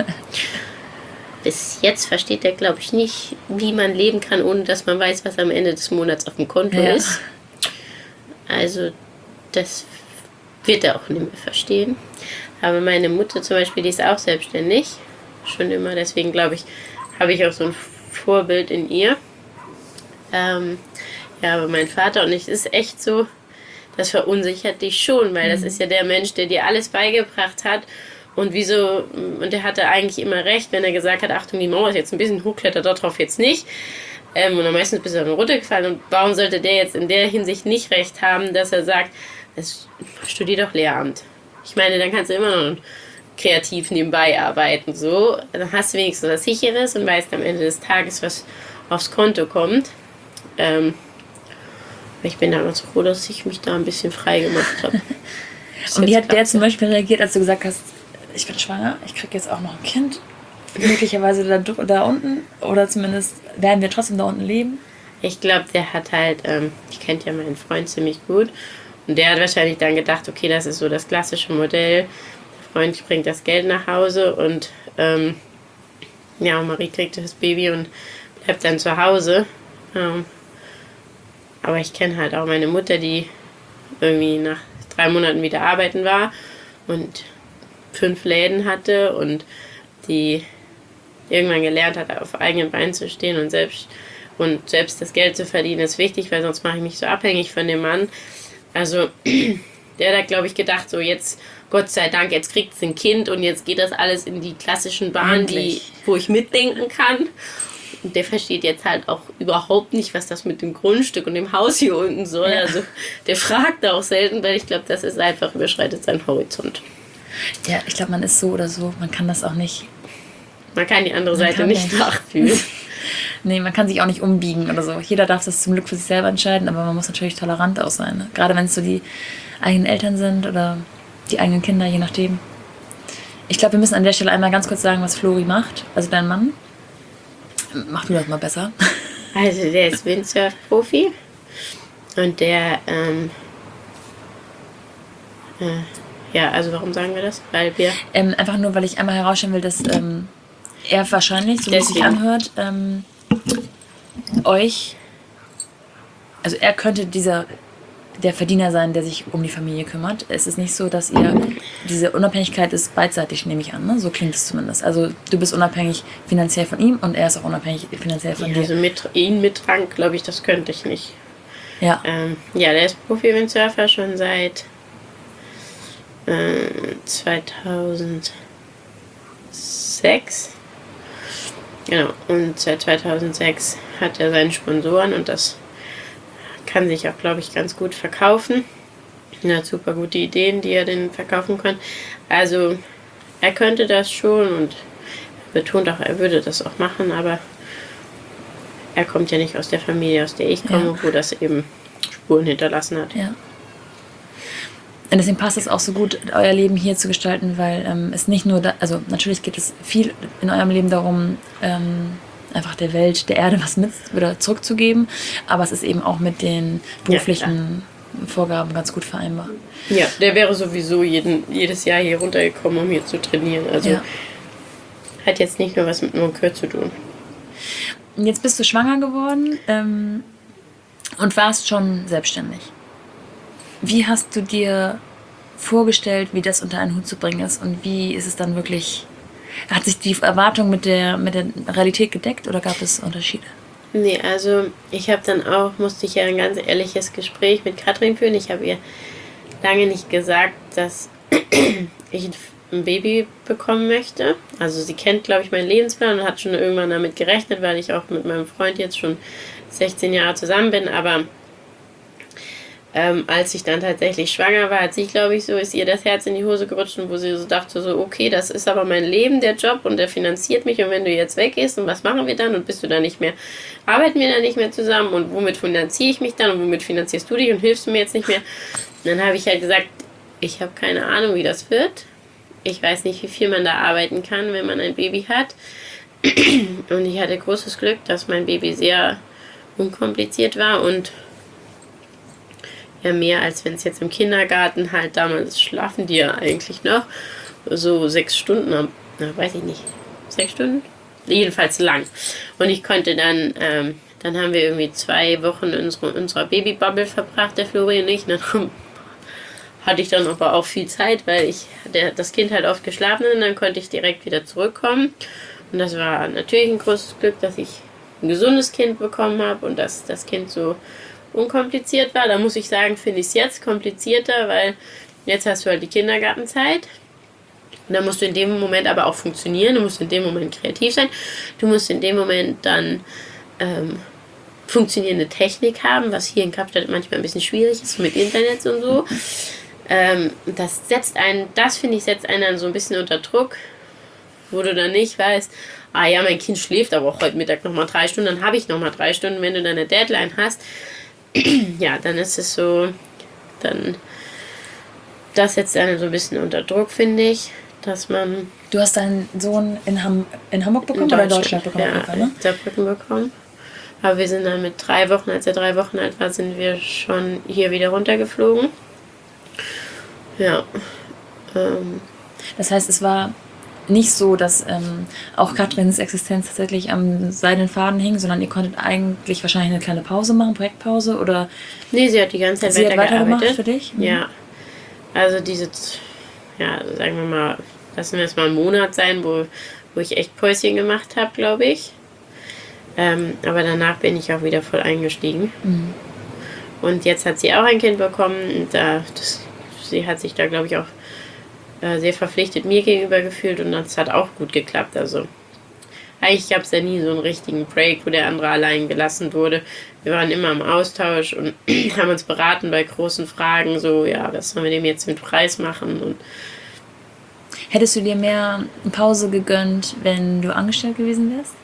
Bis jetzt versteht er, glaube ich, nicht, wie man leben kann, ohne dass man weiß, was am Ende des Monats auf dem Konto ja. ist. Also das wird er auch nicht mehr verstehen. Aber meine Mutter zum Beispiel, die ist auch selbstständig. Schon immer. Deswegen, glaube ich, habe ich auch so ein Vorbild in ihr. Ähm, ja, aber mein Vater und ich, ist echt so, das verunsichert dich schon, weil mhm. das ist ja der Mensch, der dir alles beigebracht hat. Und wieso, und er hatte eigentlich immer recht, wenn er gesagt hat, Achtung, die Mauer ist jetzt ein bisschen hoch, klettert dort drauf jetzt nicht. Ähm, und am meisten bist du dann runtergefallen. Und warum sollte der jetzt in der Hinsicht nicht recht haben, dass er sagt, studier doch Lehramt. Ich meine, dann kannst du immer noch kreativ nebenbei arbeiten. So. Dann hast du wenigstens was Sicheres und weißt am Ende des Tages, was aufs Konto kommt. Ähm, ich bin damals froh, dass ich mich da ein bisschen frei gemacht habe. Und wie hat der zum Beispiel reagiert, als du gesagt hast, ich bin schwanger, ich kriege jetzt auch noch ein Kind, möglicherweise da, da unten, oder zumindest werden wir trotzdem da unten leben? Ich glaube, der hat halt, ähm, ich kennt ja meinen Freund ziemlich gut, und der hat wahrscheinlich dann gedacht, okay, das ist so das klassische Modell, der Freund bringt das Geld nach Hause und ähm, ja, und Marie kriegt das Baby und bleibt dann zu Hause. Ähm, aber ich kenne halt auch meine Mutter, die irgendwie nach drei Monaten wieder arbeiten war und fünf Läden hatte und die irgendwann gelernt hat, auf eigenen Beinen zu stehen und selbst, und selbst das Geld zu verdienen ist wichtig, weil sonst mache ich mich so abhängig von dem Mann. Also der hat, glaube ich, gedacht, so jetzt, Gott sei Dank, jetzt kriegt es ein Kind und jetzt geht das alles in die klassischen Bahnen, die, wo ich mitdenken kann. Und der versteht jetzt halt auch überhaupt nicht, was das mit dem Grundstück und dem Haus hier unten soll. Ja. Also der fragt auch selten, weil ich glaube, das ist einfach, überschreitet seinen Horizont. Ja, ich glaube, man ist so oder so, man kann das auch nicht. Man kann die andere Seite nicht nachfühlen. Nee, man kann sich auch nicht umbiegen oder so. Jeder darf das zum Glück für sich selber entscheiden, aber man muss natürlich tolerant auch sein. Ne? Gerade wenn es so die eigenen Eltern sind oder die eigenen Kinder, je nachdem. Ich glaube, wir müssen an der Stelle einmal ganz kurz sagen, was Flori macht, also dein Mann. Mach du das mal besser. Also der ist Windsurf-Profi und der, ähm, äh, ja, also warum sagen wir das? Weil wir... Ähm, einfach nur, weil ich einmal herausstellen will, dass ähm, er wahrscheinlich, so wie es sich anhört, ähm, euch, also er könnte dieser, der Verdiener sein, der sich um die Familie kümmert. Es ist nicht so, dass ihr, diese Unabhängigkeit ist beidseitig, nehme ich an, ne? So klingt es zumindest. Also du bist unabhängig finanziell von ihm und er ist auch unabhängig finanziell von ja, dir. Also mit ihn mit Rang, glaube ich, das könnte ich nicht. Ja. Ähm, ja, der ist Profi-Windsurfer schon seit äh, zweitausendsechs. Genau, und seit zweitausendsechs hat er seine Sponsoren und das kann sich auch, glaube ich, ganz gut verkaufen. Er hat super gute Ideen, die er den verkaufen kann. Also er könnte das schon und betont auch, er würde das auch machen, aber er kommt ja nicht aus der Familie, aus der ich komme, ja. wo das eben Spuren hinterlassen hat. Ja. Und deswegen passt es auch so gut, euer Leben hier zu gestalten, weil ähm, es nicht nur, da, also natürlich geht es viel in eurem Leben darum, ähm, einfach der Welt, der Erde was mit oder zurückzugeben, aber es ist eben auch mit den beruflichen ja, Vorgaben ganz gut vereinbar. Ja, der wäre sowieso jeden, jedes Jahr hier runtergekommen, um hier zu trainieren. Also ja. Hat jetzt nicht nur was mit Moncur zu tun. Jetzt bist du schwanger geworden ähm, und warst schon selbstständig. Wie hast du dir vorgestellt, wie das unter einen Hut zu bringen ist und wie ist es dann wirklich, hat sich die Erwartung mit der, mit der Realität gedeckt oder gab es Unterschiede? Nee, also ich habe dann auch, musste ich ja ein ganz ehrliches Gespräch mit Katrin führen. Ich habe ihr lange nicht gesagt, dass ich ein Baby bekommen möchte. Also sie kennt, glaube ich, meinen Lebensplan und hat schon irgendwann damit gerechnet, weil ich auch mit meinem Freund jetzt schon sechzehn Jahre zusammen bin. Aber ähm, als ich dann tatsächlich schwanger war, hat sie, glaube ich, so, ist ihr das Herz in die Hose gerutscht und wo sie so dachte, so, okay, das ist aber mein Leben, der Job und der finanziert mich und wenn du jetzt weggehst und was machen wir dann und bist du dann nicht mehr, arbeiten wir dann nicht mehr zusammen und womit finanziere ich mich dann und womit finanzierst du dich und hilfst du mir jetzt nicht mehr? Und dann habe ich halt gesagt, ich habe keine Ahnung, wie das wird. Ich weiß nicht, wie viel man da arbeiten kann, wenn man ein Baby hat. Und ich hatte großes Glück, dass mein Baby sehr unkompliziert war und ja mehr als wenn es jetzt im Kindergarten halt damals schlafen die ja eigentlich noch so sechs Stunden am, na, weiß ich nicht, sechs Stunden? Jedenfalls lang. Und ich konnte dann, ähm, dann haben wir irgendwie zwei Wochen in unsere, unserer Babybubble verbracht, der Florian und ich. Dann hatte ich dann aber auch viel Zeit, weil ich der, das Kind halt oft geschlafen und dann konnte ich direkt wieder zurückkommen. Und das war natürlich ein großes Glück, dass ich ein gesundes Kind bekommen habe und dass das Kind so unkompliziert war. Da muss ich sagen, finde ich es jetzt komplizierter, weil jetzt hast du halt die Kindergartenzeit. Und dann musst du in dem Moment aber auch funktionieren. Du musst in dem Moment kreativ sein. Du musst in dem Moment dann ähm, funktionierende Technik haben, was hier in Kapstadt manchmal ein bisschen schwierig ist mit Internet und so. Ähm, das setzt einen, das finde ich, setzt einen dann so ein bisschen unter Druck, wo du dann nicht weißt, ah ja, mein Kind schläft aber auch heute Mittag nochmal drei Stunden, dann habe ich nochmal drei Stunden, wenn du dann eine Deadline hast. Ja, dann ist es so, dann, das setzt einen so ein bisschen unter Druck, finde ich, dass man... Du hast deinen Sohn in, Ham- in Hamburg bekommen in oder in Deutschland bekommen? Ja, Fall, ne? in Saarbrücken bekommen. Aber wir sind dann mit drei Wochen, als er drei Wochen alt war, sind wir schon hier wieder runtergeflogen. Ja. Ähm. Das heißt, es war nicht so, dass ähm, auch Katrins Existenz tatsächlich am seidenen Faden hing, sondern ihr konntet eigentlich wahrscheinlich eine kleine Pause machen, Projektpause oder... Nee, sie hat die ganze Zeit sie weitergearbeitet. Hat weitergemacht für dich? Mhm. Ja. Also diese, ja, sagen wir mal, lassen wir es mal einen Monat sein, wo, wo ich echt Päuschen gemacht habe, glaube ich. Ähm, aber danach bin ich auch wieder voll eingestiegen. Mhm. Und jetzt hat sie auch ein Kind bekommen. Und da, das, sie hat sich da, glaube ich, auch äh, sehr verpflichtet mir gegenüber gefühlt. Und das hat auch gut geklappt. Also eigentlich gab es ja nie so einen richtigen Break, wo der andere allein gelassen wurde. Wir waren immer im Austausch und haben uns beraten bei großen Fragen. So, ja, was sollen wir dem jetzt mit Preis machen? Und hättest du dir mehr Pause gegönnt, wenn du angestellt gewesen wärst?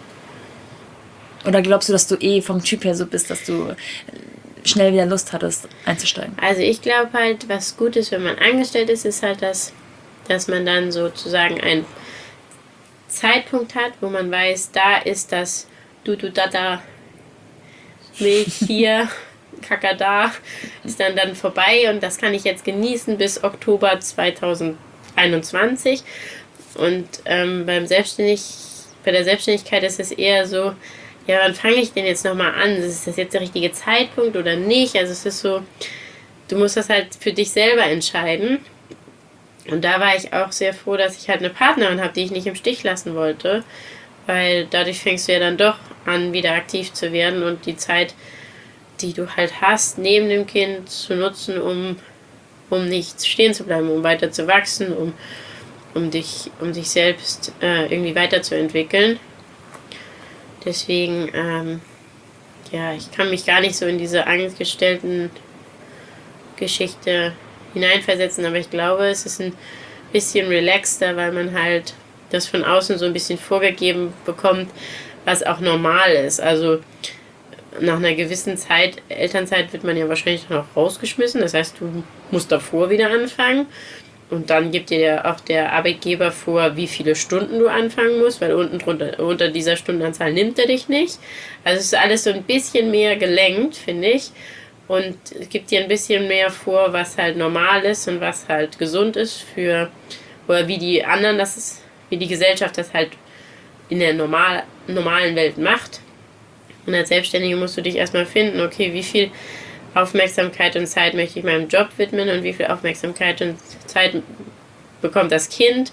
Oder glaubst du, dass du eh vom Typ her so bist, dass du schnell wieder Lust hattest, einzusteigen? Also ich glaube halt, was gut ist, wenn man angestellt ist, ist halt, dass, dass man dann sozusagen einen Zeitpunkt hat, wo man weiß, da ist das Du-Du-Da-Da Milch hier, Kaka da, ist dann, dann vorbei und das kann ich jetzt genießen bis Oktober zweitausendeinundzwanzig. Und ähm, beim Selbstständig, bei der Selbstständigkeit ist es eher so, ja, wann fange ich denn jetzt nochmal an? Ist das jetzt der richtige Zeitpunkt oder nicht? Also es ist so, du musst das halt für dich selber entscheiden. Und da war ich auch sehr froh, dass ich halt eine Partnerin habe, die ich nicht im Stich lassen wollte. Weil dadurch fängst du ja dann doch an, wieder aktiv zu werden und die Zeit, die du halt hast, neben dem Kind zu nutzen, um, um nicht stehen zu bleiben, um weiter zu wachsen, um, um, dich, um dich selbst äh, irgendwie weiterzuentwickeln. Deswegen, ähm, ja, ich kann mich gar nicht so in diese angestellten Geschichte hineinversetzen, aber ich glaube, es ist ein bisschen relaxter, weil man halt das von außen so ein bisschen vorgegeben bekommt, was auch normal ist. Also nach einer gewissen Zeit, Elternzeit, wird man ja wahrscheinlich noch rausgeschmissen. Das heißt, du musst davor wieder anfangen. Und dann gibt dir ja auch der Arbeitgeber vor, wie viele Stunden du anfangen musst, weil unten drunter, unter dieser Stundenanzahl nimmt er dich nicht. Also es ist alles so ein bisschen mehr gelenkt, finde ich. Und es gibt dir ein bisschen mehr vor, was halt normal ist und was halt gesund ist für, oder wie die anderen, das ist, wie die Gesellschaft das halt in der normal, normalen Welt macht. Und als Selbstständige musst du dich erstmal finden, okay, wie viel Aufmerksamkeit und Zeit möchte ich meinem Job widmen und wie viel Aufmerksamkeit und Zeit bekommt das Kind.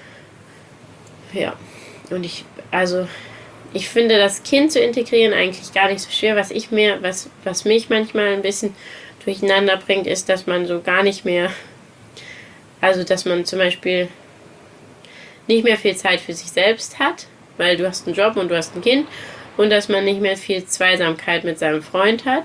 Ja, und ich, also, ich finde, das Kind zu integrieren eigentlich gar nicht so schwer. Was ich mir, was, was mich manchmal ein bisschen durcheinander bringt, ist, dass man so gar nicht mehr, also, dass man zum Beispiel nicht mehr viel Zeit für sich selbst hat, weil du hast einen Job und du hast ein Kind, und dass man nicht mehr viel Zweisamkeit mit seinem Freund hat.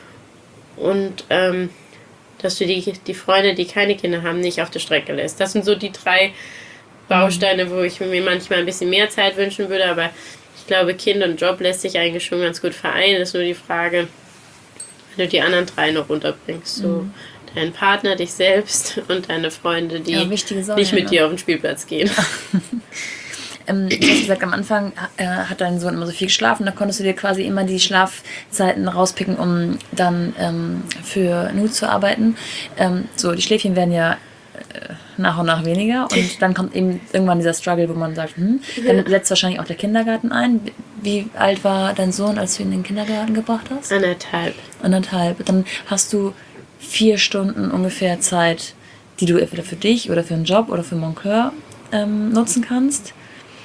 Und ähm, dass du die, die Freunde, die keine Kinder haben, nicht auf der Strecke lässt. Das sind so die drei Bausteine, wo ich mir manchmal ein bisschen mehr Zeit wünschen würde, aber ich glaube, Kind und Job lässt sich eigentlich schon ganz gut vereinen. Das ist nur die Frage, wenn du die anderen drei noch runterbringst. So mhm. deinen Partner, dich selbst und deine Freunde, die ja, Säule, nicht mit ne? dir auf den Spielplatz gehen. Ähm, du hast gesagt, am Anfang äh, hat dein Sohn immer so viel geschlafen, da konntest du dir quasi immer die Schlafzeiten rauspicken, um dann ähm, für Nu zu arbeiten. Ähm, so, die Schläfchen werden ja äh, nach und nach weniger und dann kommt eben irgendwann dieser Struggle, wo man sagt, hm, dann setzt wahrscheinlich auch der Kindergarten ein. Wie alt war dein Sohn, als du ihn in den Kindergarten gebracht hast? Anderthalb. Anderthalb. Dann hast du vier Stunden ungefähr Zeit, die du entweder für dich oder für einen Job oder für Moncur ähm, nutzen kannst.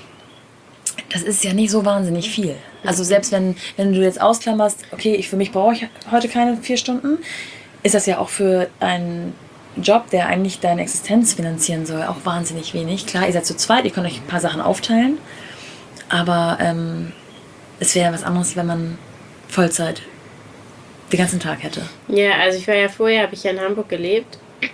Das ist ja nicht so wahnsinnig viel. Also selbst wenn, wenn du jetzt ausklammerst, okay, ich für mich brauche ich heute keine vier Stunden, ist das ja auch für einen Job, der eigentlich deine Existenz finanzieren soll, auch wahnsinnig wenig. Klar, ihr seid zu zweit, ihr könnt euch ein paar Sachen aufteilen, aber ähm, es wäre was anderes, wenn man Vollzeit den ganzen Tag hätte. Ja, also ich war ja vorher, habe ich ja in Hamburg gelebt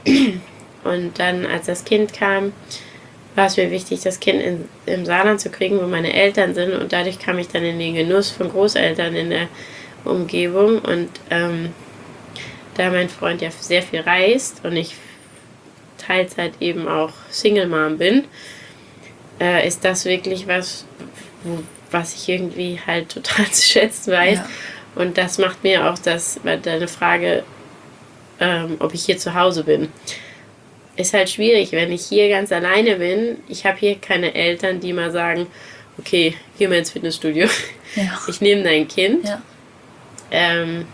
und dann, als das Kind kam, war es mir wichtig, das Kind in, im Saarland zu kriegen, wo meine Eltern sind. Und dadurch kam ich dann in den Genuss von Großeltern in der Umgebung. Und ähm, da mein Freund ja sehr viel reist und ich Teilzeit eben auch Single Mom bin, äh, ist das wirklich was, wo, was ich irgendwie halt total zu schätzen weiß. Ja. Und das macht mir auch das, deine Frage, ähm, ob ich hier zu Hause bin. Ist halt schwierig, wenn ich hier ganz alleine bin. Ich habe hier keine Eltern, die mal sagen, okay, geh mal ins Fitnessstudio. Ja. Ich nehme dein Kind. Ja, ähm,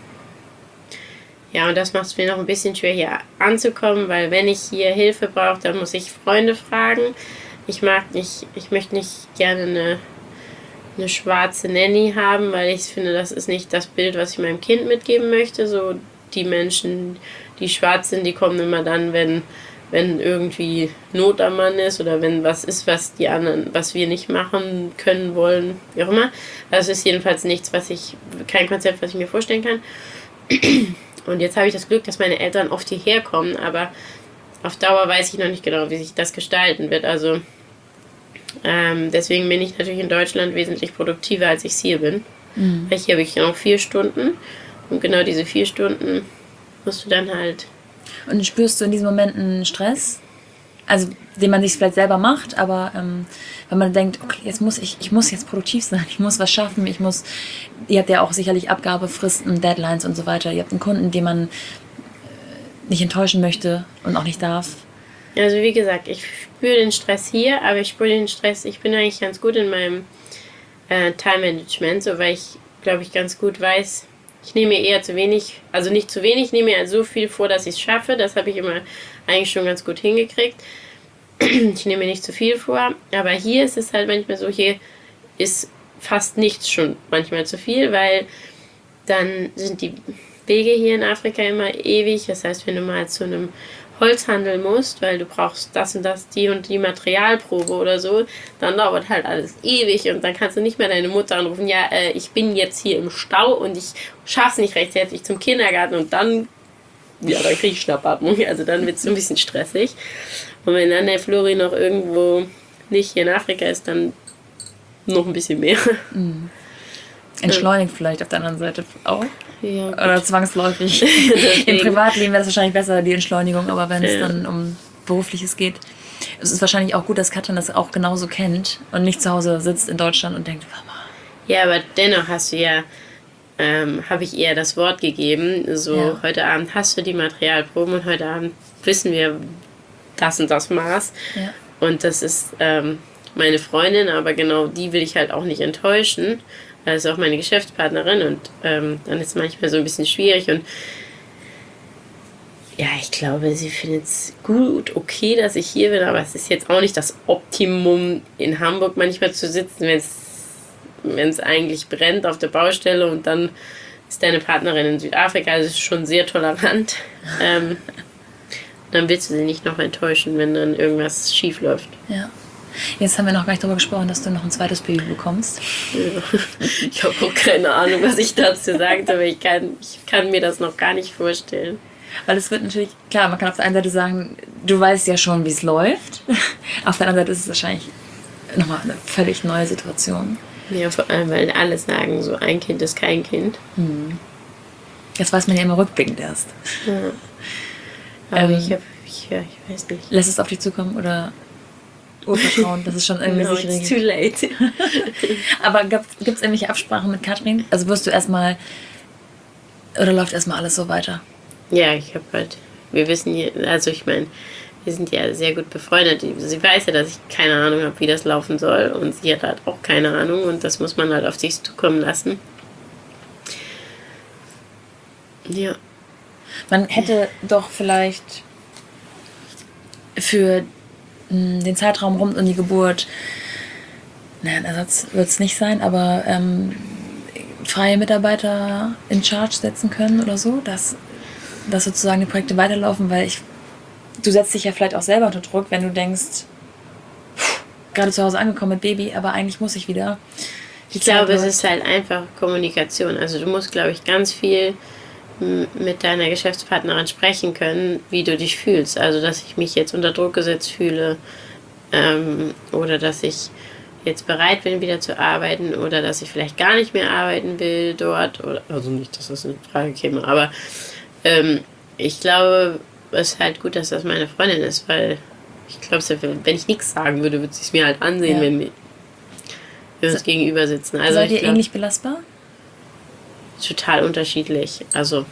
ja und das macht es mir noch ein bisschen schwer, hier anzukommen, weil wenn ich hier Hilfe brauche, dann muss ich Freunde fragen. Ich mag nicht, ich möchte nicht gerne eine, eine schwarze Nanny haben, weil ich finde, das ist nicht das Bild, was ich meinem Kind mitgeben möchte. So die Menschen, die schwarz sind, die kommen immer dann, wenn wenn irgendwie Not am Mann ist oder wenn was ist, was die anderen, was wir nicht machen können, wollen, wie auch immer. Das ist jedenfalls nichts, was ich, kein Konzept, was ich mir vorstellen kann. Und jetzt habe ich das Glück, dass meine Eltern oft hierher kommen, aber auf Dauer weiß ich noch nicht genau, wie sich das gestalten wird. Also ähm, deswegen bin ich natürlich in Deutschland wesentlich produktiver, als ich hier bin. Mhm. Weil hier habe ich noch vier Stunden und genau diese vier Stunden musst du dann halt. Und spürst du in diesen Momenten Stress? Also, den man sich vielleicht selber macht, aber ähm, wenn man denkt, okay, jetzt muss ich, ich muss jetzt produktiv sein, ich muss was schaffen, ich muss, ihr habt ja auch sicherlich Abgabefristen, Deadlines und so weiter, ihr habt einen Kunden, den man nicht enttäuschen möchte und auch nicht darf. Also wie gesagt, ich spüre den Stress hier, aber ich spüre den Stress, ich bin eigentlich ganz gut in meinem äh, Time-Management, so weil ich, glaube ich, ganz gut weiß, ich nehme mir eher zu wenig, also nicht zu wenig, ich nehme mir so viel vor, dass ich es schaffe. Das habe ich immer eigentlich schon ganz gut hingekriegt. Ich nehme mir nicht zu viel vor. Aber hier ist es halt manchmal so, hier ist fast nichts schon manchmal zu viel, weil dann sind die Wege hier in Afrika immer ewig. Das heißt, wenn du mal zu einem Holzhandel musst, weil du brauchst das und das, die und die Materialprobe oder so, dann dauert halt alles ewig und dann kannst du nicht mehr deine Mutter anrufen, ja, äh, ich bin jetzt hier im Stau und ich schaff's nicht rechtzeitig zum Kindergarten und dann, ja, dann krieg ich Schnappatmung, also dann wird's ein bisschen stressig. Und wenn dann der Flori noch irgendwo nicht hier in Afrika ist, dann noch ein bisschen mehr. Mhm. Entschleunigt vielleicht auf der anderen Seite auch. Ja, gut. Oder zwangsläufig. Im Privatleben wäre es wahrscheinlich besser, die Entschleunigung, aber wenn es Ja. dann um Berufliches geht. Es ist wahrscheinlich auch gut, dass Katrin das auch genauso kennt und nicht zu Hause sitzt in Deutschland und denkt, Mama. Ja, aber dennoch hast du ja, ähm, habe ich ihr das Wort gegeben, so Ja. heute Abend hast du die Materialproben und heute Abend wissen wir das und das Maß. Ja. Und das ist ähm, meine Freundin, aber genau die will ich halt auch nicht enttäuschen. Das ist auch meine Geschäftspartnerin und ähm, dann ist es manchmal so ein bisschen schwierig und ja, ich glaube, sie findet es gut, okay, dass ich hier bin, aber es ist jetzt auch nicht das Optimum, in Hamburg manchmal zu sitzen, wenn es wenn es eigentlich brennt auf der Baustelle und dann ist deine Partnerin in Südafrika, also ist schon sehr tolerant. ähm, dann willst du sie nicht noch enttäuschen, wenn dann irgendwas schief läuft. Ja. Jetzt haben wir noch gar nicht darüber gesprochen, dass du noch ein zweites Baby bekommst. Ich habe auch keine Ahnung, was ich dazu sagte, aber ich kann, ich kann mir das noch gar nicht vorstellen. Weil es wird natürlich, klar, man kann auf der einen Seite sagen, du weißt ja schon, wie es läuft. Auf der anderen Seite ist es wahrscheinlich nochmal eine völlig neue Situation. Ja, vor allem, weil alle sagen, so ein Kind ist kein Kind. Das weiß man ja immer rückblickend erst. Ja. Aber Ähm, ich, hab, ich, ja, ich weiß nicht. Lässt es auf dich zukommen oder urvertrauen, dass es schon irgendwie No, sich it's too regelt? late. Aber gibt es irgendwelche Absprachen mit Katrin? Also wirst du erstmal, oder läuft erstmal alles so weiter? Ja, ich habe halt, wir wissen hier, also ich meine, wir sind ja sehr gut befreundet. Sie weiß ja, dass ich keine Ahnung habe, wie das laufen soll. Und sie hat halt auch keine Ahnung. Und das muss man halt auf sich zukommen lassen. Ja. Man hätte doch vielleicht für mh, den Zeitraum rund um die Geburt, naja, ein Ersatz wird es nicht sein, aber ähm, freie Mitarbeiter in Charge setzen können oder so, dass, dass sozusagen die Projekte weiterlaufen, weil ich, du setzt dich ja vielleicht auch selber unter Druck, wenn du denkst, pff, gerade zu Hause angekommen mit Baby, aber eigentlich muss ich wieder. Die Ich glaube, Zeit es läuft. ist halt einfach Kommunikation. Also du musst, glaube ich, ganz viel m, mit deiner Geschäftspartnerin sprechen können, wie du dich fühlst. Also dass ich mich jetzt unter Druck gesetzt fühle ähm, oder dass ich jetzt bereit bin, wieder zu arbeiten oder dass ich vielleicht gar nicht mehr arbeiten will dort. Oder, also nicht, dass das in Frage käme, aber ähm, ich glaube, es ist halt gut, dass das meine Freundin ist, weil ich glaube, wenn ich nichts sagen würde, würde sie es mir halt ansehen, Ja. wenn wir wir uns gegenüber sitzen. Also Seid ich ihr glaub, ähnlich belastbar? total unterschiedlich. Also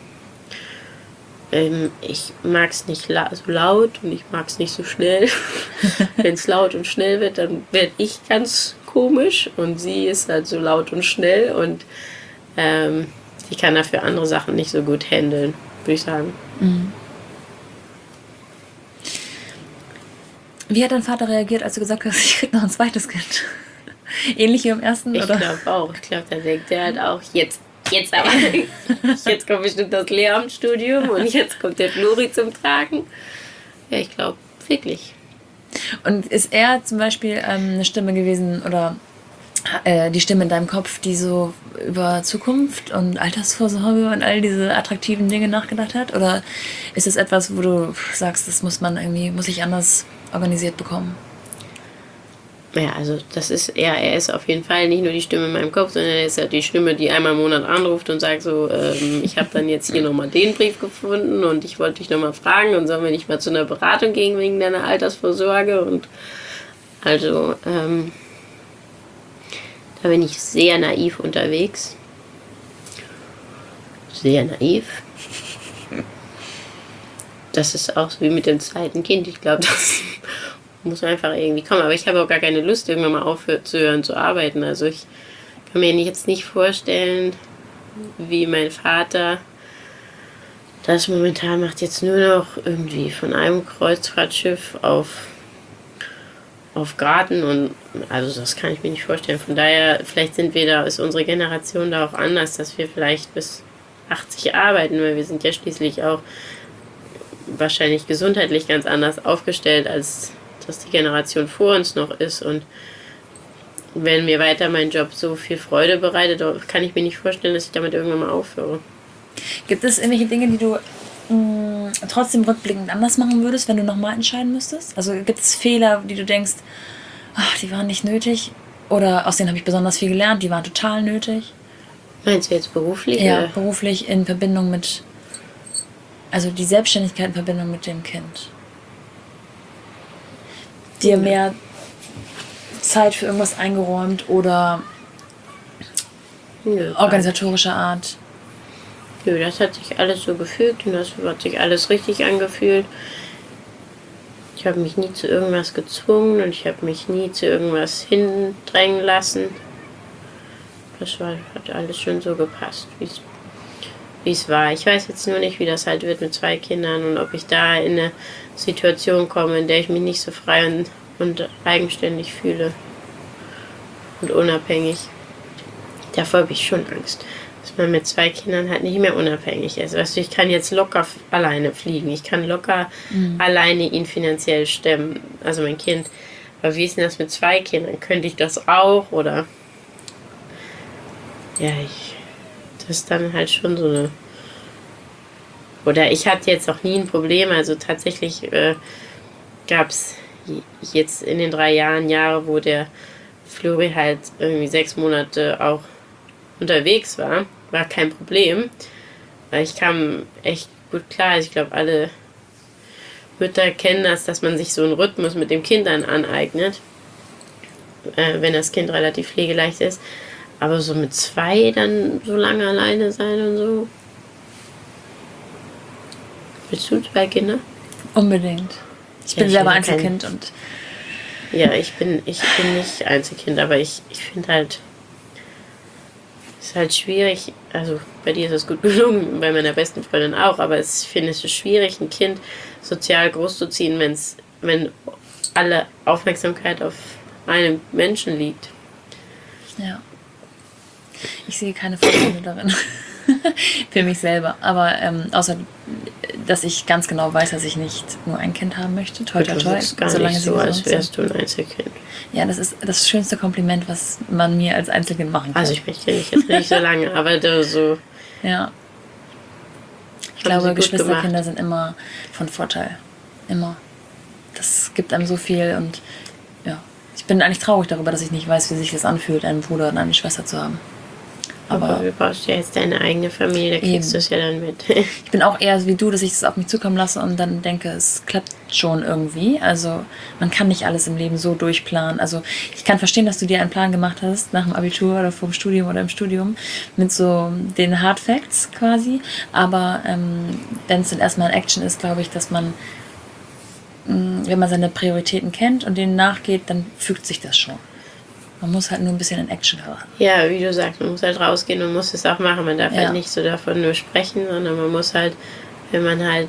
ähm, ich mag es nicht la- so laut und ich mag es nicht so schnell. Wenn es laut und schnell wird, dann werde ich ganz komisch und sie ist halt so laut und schnell und ähm, sie kann dafür andere Sachen nicht so gut handeln, würde ich sagen. Wie hat dein Vater reagiert, als du gesagt hast, ich krieg noch ein zweites Kind? Ähnlich wie beim ersten, Ich oder? glaube auch. Ich glaube, da denkt er halt auch, jetzt, jetzt aber. Jetzt kommt bestimmt das Lehramtsstudium und jetzt kommt der Flori zum Tragen. Ja, ich glaube, wirklich. Und ist er zum Beispiel ähm, eine Stimme gewesen oder äh, die Stimme in deinem Kopf, die so über Zukunft und Altersvorsorge und all diese attraktiven Dinge nachgedacht hat? Oder ist es etwas, wo du sagst, das muss man irgendwie, muss ich anders organisiert bekommen? Ja, also das ist, ja, er ist auf jeden Fall nicht nur die Stimme in meinem Kopf, sondern er ist ja die Stimme, die einmal im Monat anruft und sagt so, ähm, ich habe dann jetzt hier nochmal den Brief gefunden und ich wollte dich nochmal fragen und sollen wir nicht mal zu einer Beratung gehen wegen deiner Altersvorsorge und also ähm, da bin ich sehr naiv unterwegs. Sehr naiv. Das ist auch so wie mit dem zweiten Kind. Ich glaube, das muss einfach irgendwie kommen. Aber ich habe auch gar keine Lust, irgendwann mal aufzuhören zu arbeiten. Also ich kann mir jetzt nicht vorstellen, wie mein Vater das momentan macht. Jetzt nur noch irgendwie von einem Kreuzfahrtschiff auf, auf Garten. Und also das kann ich mir nicht vorstellen. Von daher, vielleicht sind wir da, ist unsere Generation da auch anders, dass wir vielleicht bis achtzig arbeiten, weil wir sind ja schließlich auch wahrscheinlich gesundheitlich ganz anders aufgestellt, als dass die Generation vor uns noch ist. Und wenn mir weiter mein Job so viel Freude bereitet, kann ich mir nicht vorstellen, dass ich damit irgendwann mal aufhöre. Gibt es irgendwelche Dinge, die du mh, trotzdem rückblickend anders machen würdest, wenn du nochmal entscheiden müsstest? Also gibt es Fehler, die du denkst, ach, die waren nicht nötig? Oder aus denen habe ich besonders viel gelernt, die waren total nötig? Meinst du jetzt beruflich? Ja, oder? beruflich in Verbindung mit, also die Selbstständigkeit in Verbindung mit dem Kind. Dir Mhm. mehr Zeit für irgendwas eingeräumt oder Nö, organisatorischer Art? Nö, das hat sich alles so gefügt und das hat sich alles richtig angefühlt. Ich habe mich nie zu irgendwas gezwungen und ich habe mich nie zu irgendwas hindrängen lassen. Das war, hat alles schon so gepasst, wie es war. Ich weiß jetzt nur nicht, wie das halt wird mit zwei Kindern und ob ich da in eine Situation komme, in der ich mich nicht so frei und, und eigenständig fühle und unabhängig. Davor habe ich schon Angst, dass man mit zwei Kindern halt nicht mehr unabhängig ist. Weißt du, ich kann jetzt locker f- alleine fliegen. Ich kann locker mhm. alleine ihn finanziell stemmen. Also mein Kind. Aber wie ist denn das mit zwei Kindern? Könnte ich das auch? Oder ja, ich, das ist dann halt schon so eine... Oder ich hatte jetzt auch nie ein Problem. Also tatsächlich äh, gab es jetzt in den drei Jahren Jahre, wo der Flori halt irgendwie sechs Monate auch unterwegs war, war kein Problem. Weil ich kam echt gut klar. Also ich glaube, alle Mütter kennen das, dass man sich so einen Rhythmus mit dem Kind dann aneignet, äh, wenn das Kind relativ pflegeleicht ist. Aber so mit zwei dann so lange alleine sein und so. Willst du zwei Kinder? Unbedingt. Ich Ja, bin ich selber will Einzelkind und Ja, ich bin, ich bin nicht Einzelkind, aber ich, ich finde halt, es ist halt schwierig, also bei dir ist es gut gelungen, bei meiner besten Freundin auch, aber es, ich finde es ist schwierig, ein Kind sozial großzuziehen, wenn's, wenn alle Aufmerksamkeit auf einem Menschen liegt. ja. Ich sehe keine Vorteile darin. Für mich selber. Aber ähm, außer, dass ich ganz genau weiß, dass ich nicht nur ein Kind haben möchte. Toi, toi, Du toi. wirkst gar solange nicht sie so, gesund als sind. wärst du ein Einzelkind. Ja, das ist das schönste Kompliment, was man mir als Einzelkind machen kann. Also ich möchte dich jetzt nicht so lange, aber du so... Ja. Ich Haben sie glaube, gut Geschwisterkinder gemacht. sind immer von Vorteil. Immer. Das gibt einem so viel und ja. Ich bin eigentlich traurig darüber, dass ich nicht weiß, wie sich das anfühlt, einen Bruder und eine Schwester zu haben. Aber, Aber du brauchst ja jetzt deine eigene Familie, da kriegst du es ja dann mit. ich bin auch eher wie du, dass ich es auf mich zukommen lasse und dann denke, es klappt schon irgendwie. Also man kann nicht alles im Leben so durchplanen. Also ich kann verstehen, dass du dir einen Plan gemacht hast, nach dem Abitur oder vor dem Studium oder im Studium, mit so den Hard Facts quasi. Aber ähm, wenn es dann erstmal in Action ist, glaube ich, dass man, mh, wenn man seine Prioritäten kennt und denen nachgeht, dann fügt sich das schon. Man muss halt nur ein bisschen in Action geraten. Ja, wie du sagst, man muss halt rausgehen und muss es auch machen. Man darf Ja. halt nicht so davon nur sprechen, sondern man muss halt, wenn man halt,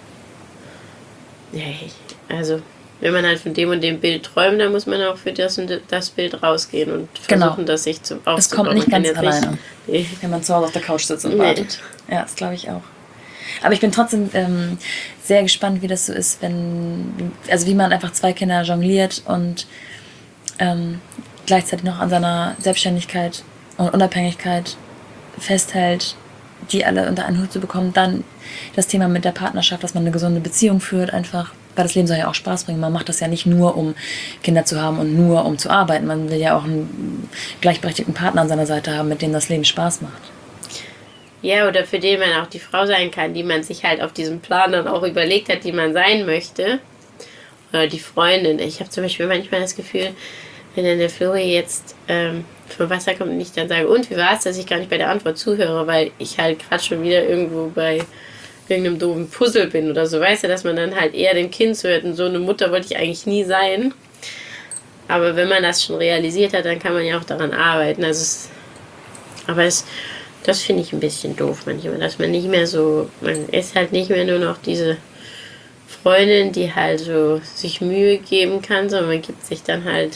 ja, also wenn man halt von dem und dem Bild träumt, dann muss man auch für das und das Bild rausgehen und versuchen, Genau. das sich zu aufzubauen. Es kommt nicht Man ganz kann jetzt alleine, nicht- wenn man zu Hause auf der Couch sitzt und Nee. wartet. Ja, das glaube ich auch. Aber ich bin trotzdem ähm, sehr gespannt, wie das so ist, wenn, also wie man einfach zwei Kinder jongliert und ähm, gleichzeitig noch an seiner Selbstständigkeit und Unabhängigkeit festhält, die alle unter einen Hut zu bekommen. Dann das Thema mit der Partnerschaft, dass man eine gesunde Beziehung führt, einfach, weil das Leben soll ja auch Spaß bringen. Man macht das ja nicht nur, um Kinder zu haben und nur, um zu arbeiten. Man will ja auch einen gleichberechtigten Partner an seiner Seite haben, mit dem das Leben Spaß macht. Ja, oder für den man auch die Frau sein kann, die man sich halt auf diesem Plan dann auch überlegt hat, die man sein möchte. Oder die Freundin. Ich habe zum Beispiel manchmal das Gefühl, wenn dann der Flori jetzt ähm, vom Wasser kommt und ich dann sage, und wie war es, dass ich gar nicht bei der Antwort zuhöre, weil ich halt gerade schon wieder irgendwo bei irgendeinem doofen Puzzle bin oder so, weißt du, dass man dann halt eher dem Kind zuhört und so eine Mutter wollte ich eigentlich nie sein. Aber wenn man das schon realisiert hat, dann kann man ja auch daran arbeiten. Also es, aber es, das finde ich ein bisschen doof manchmal, dass man nicht mehr so, man ist halt nicht mehr nur noch diese Freundin, die halt so sich Mühe geben kann, sondern man gibt sich dann halt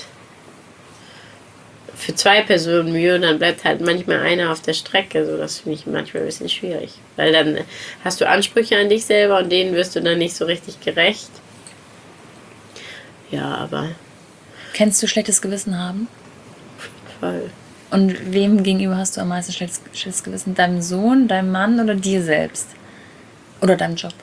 für zwei Personen Mühe und dann bleibt halt manchmal einer auf der Strecke. So, das finde ich manchmal ein bisschen schwierig. Weil dann hast du Ansprüche an dich selber und denen wirst du dann nicht so richtig gerecht. Ja, aber Kennst du schlechtes Gewissen haben? voll. Und wem gegenüber hast du am meisten schlechtes, schlechtes Gewissen? Deinem Sohn, deinem Mann oder dir selbst? Oder deinem Job?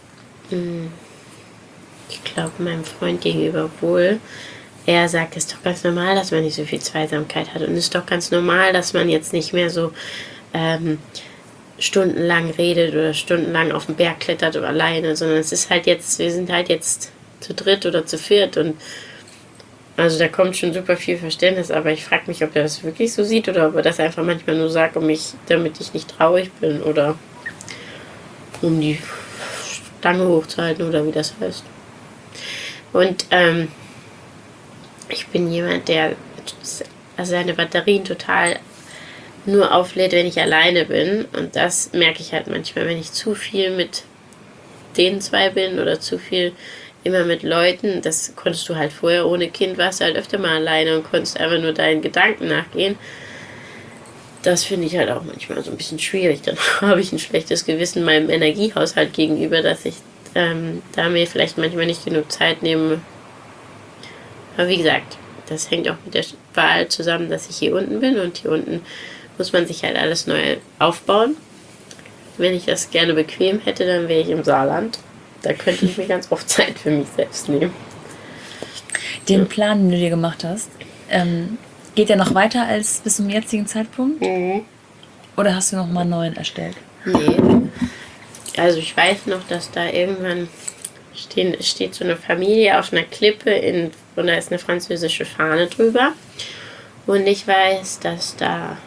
Ich glaube, meinem Freund gegenüber wohl. Er sagt, es ist doch ganz normal, dass man nicht so viel Zweisamkeit hat. Und es ist doch ganz normal, dass man jetzt nicht mehr so ähm, stundenlang redet oder stundenlang auf den Berg klettert oder alleine, sondern es ist halt jetzt, wir sind halt jetzt zu dritt oder zu viert und also da kommt schon super viel Verständnis, aber ich frage mich, ob er das wirklich so sieht oder ob er das einfach manchmal nur sagt, um mich, damit ich nicht traurig bin oder um die Stange hochzuhalten oder wie das heißt. Und ähm, ich bin jemand, der also seine Batterien total nur auflädt, wenn ich alleine bin. Und das merke ich halt manchmal, wenn ich zu viel mit den zwei bin oder zu viel immer mit Leuten. Das konntest du halt vorher ohne Kind, warst du halt öfter mal alleine und konntest einfach nur deinen Gedanken nachgehen. Das finde ich halt auch manchmal so ein bisschen schwierig. Dann habe ich ein schlechtes Gewissen meinem Energiehaushalt gegenüber, dass ich ähm, da mir vielleicht manchmal nicht genug Zeit nehme. Aber wie gesagt, das hängt auch mit der Wahl zusammen, dass ich hier unten bin und hier unten muss man sich halt alles neu aufbauen. Wenn ich das gerne bequem hätte, dann wäre ich im Saarland. Da könnte ich mir ganz oft Zeit für mich selbst nehmen. Den Ja. Plan, den du dir gemacht hast, ähm, geht der noch weiter als bis zum jetzigen Zeitpunkt? Mhm. Oder hast du noch mal einen neuen erstellt? Nee. Also ich weiß noch, dass da irgendwann stehen, steht so eine Familie auf einer Klippe in, und da ist eine französische Fahne drüber. Und ich weiß, dass da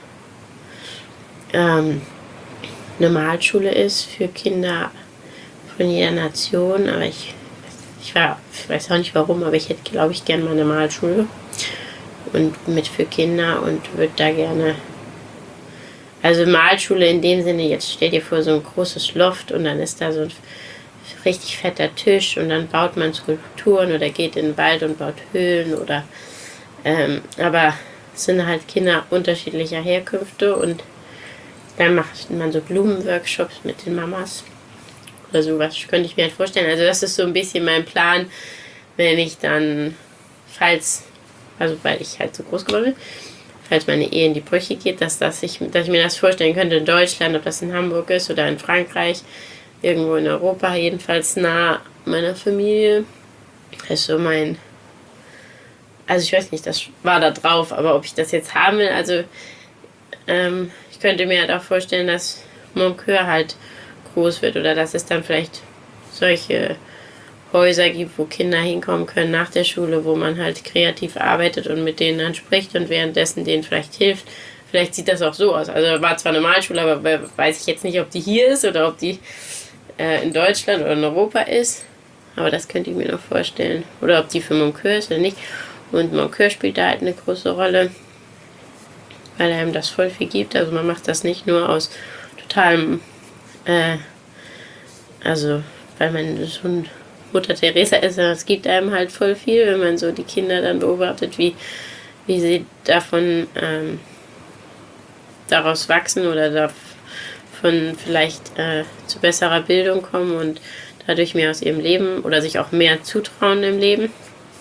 ähm, eine Malschule ist für Kinder von jeder Nation. Aber ich, ich, war, ich weiß auch nicht warum, aber ich hätte, glaube ich, gerne mal eine Malschule. Und mit für Kinder und würde da gerne... Also Malschule in dem Sinne, jetzt stell dir vor so ein großes Loft und dann ist da so ein richtig fetter Tisch und dann baut man Skulpturen oder geht in den Wald und baut Höhlen oder ähm, aber es sind halt Kinder unterschiedlicher Herkünfte und dann macht man so Blumenworkshops mit den Mamas oder sowas, könnte ich mir halt vorstellen. Also das ist so ein bisschen mein Plan, wenn ich dann, falls, also weil ich halt so groß geworden bin, falls meine Ehe in die Brüche geht, dass, das ich, dass ich mir das vorstellen könnte in Deutschland, ob das in Hamburg ist oder in Frankreich, irgendwo in Europa, jedenfalls nah meiner Familie. Das ist so mein, also ich weiß nicht, das war da drauf, aber ob ich das jetzt haben will, also ähm, ich könnte mir halt auch vorstellen, dass Moncur halt groß wird oder dass es dann vielleicht solche Häuser gibt, wo Kinder hinkommen können nach der Schule, wo man halt kreativ arbeitet und mit denen dann spricht und währenddessen denen vielleicht hilft. Vielleicht sieht das auch so aus. Also war zwar eine Malschule, aber weiß ich jetzt nicht, ob die hier ist oder ob die äh, in Deutschland oder in Europa ist. Aber das könnte ich mir noch vorstellen. Oder ob die für Moncur ist oder nicht. Und Moncur spielt da halt eine große Rolle, weil er ihm das voll viel gibt. Also man macht das nicht nur aus totalem, äh, also weil man so ein Mutter Teresa ist, es gibt einem halt voll viel, wenn man so die Kinder dann beobachtet, wie, wie sie davon ähm, daraus wachsen oder davon vielleicht äh, zu besserer Bildung kommen und dadurch mehr aus ihrem Leben oder sich auch mehr zutrauen im Leben.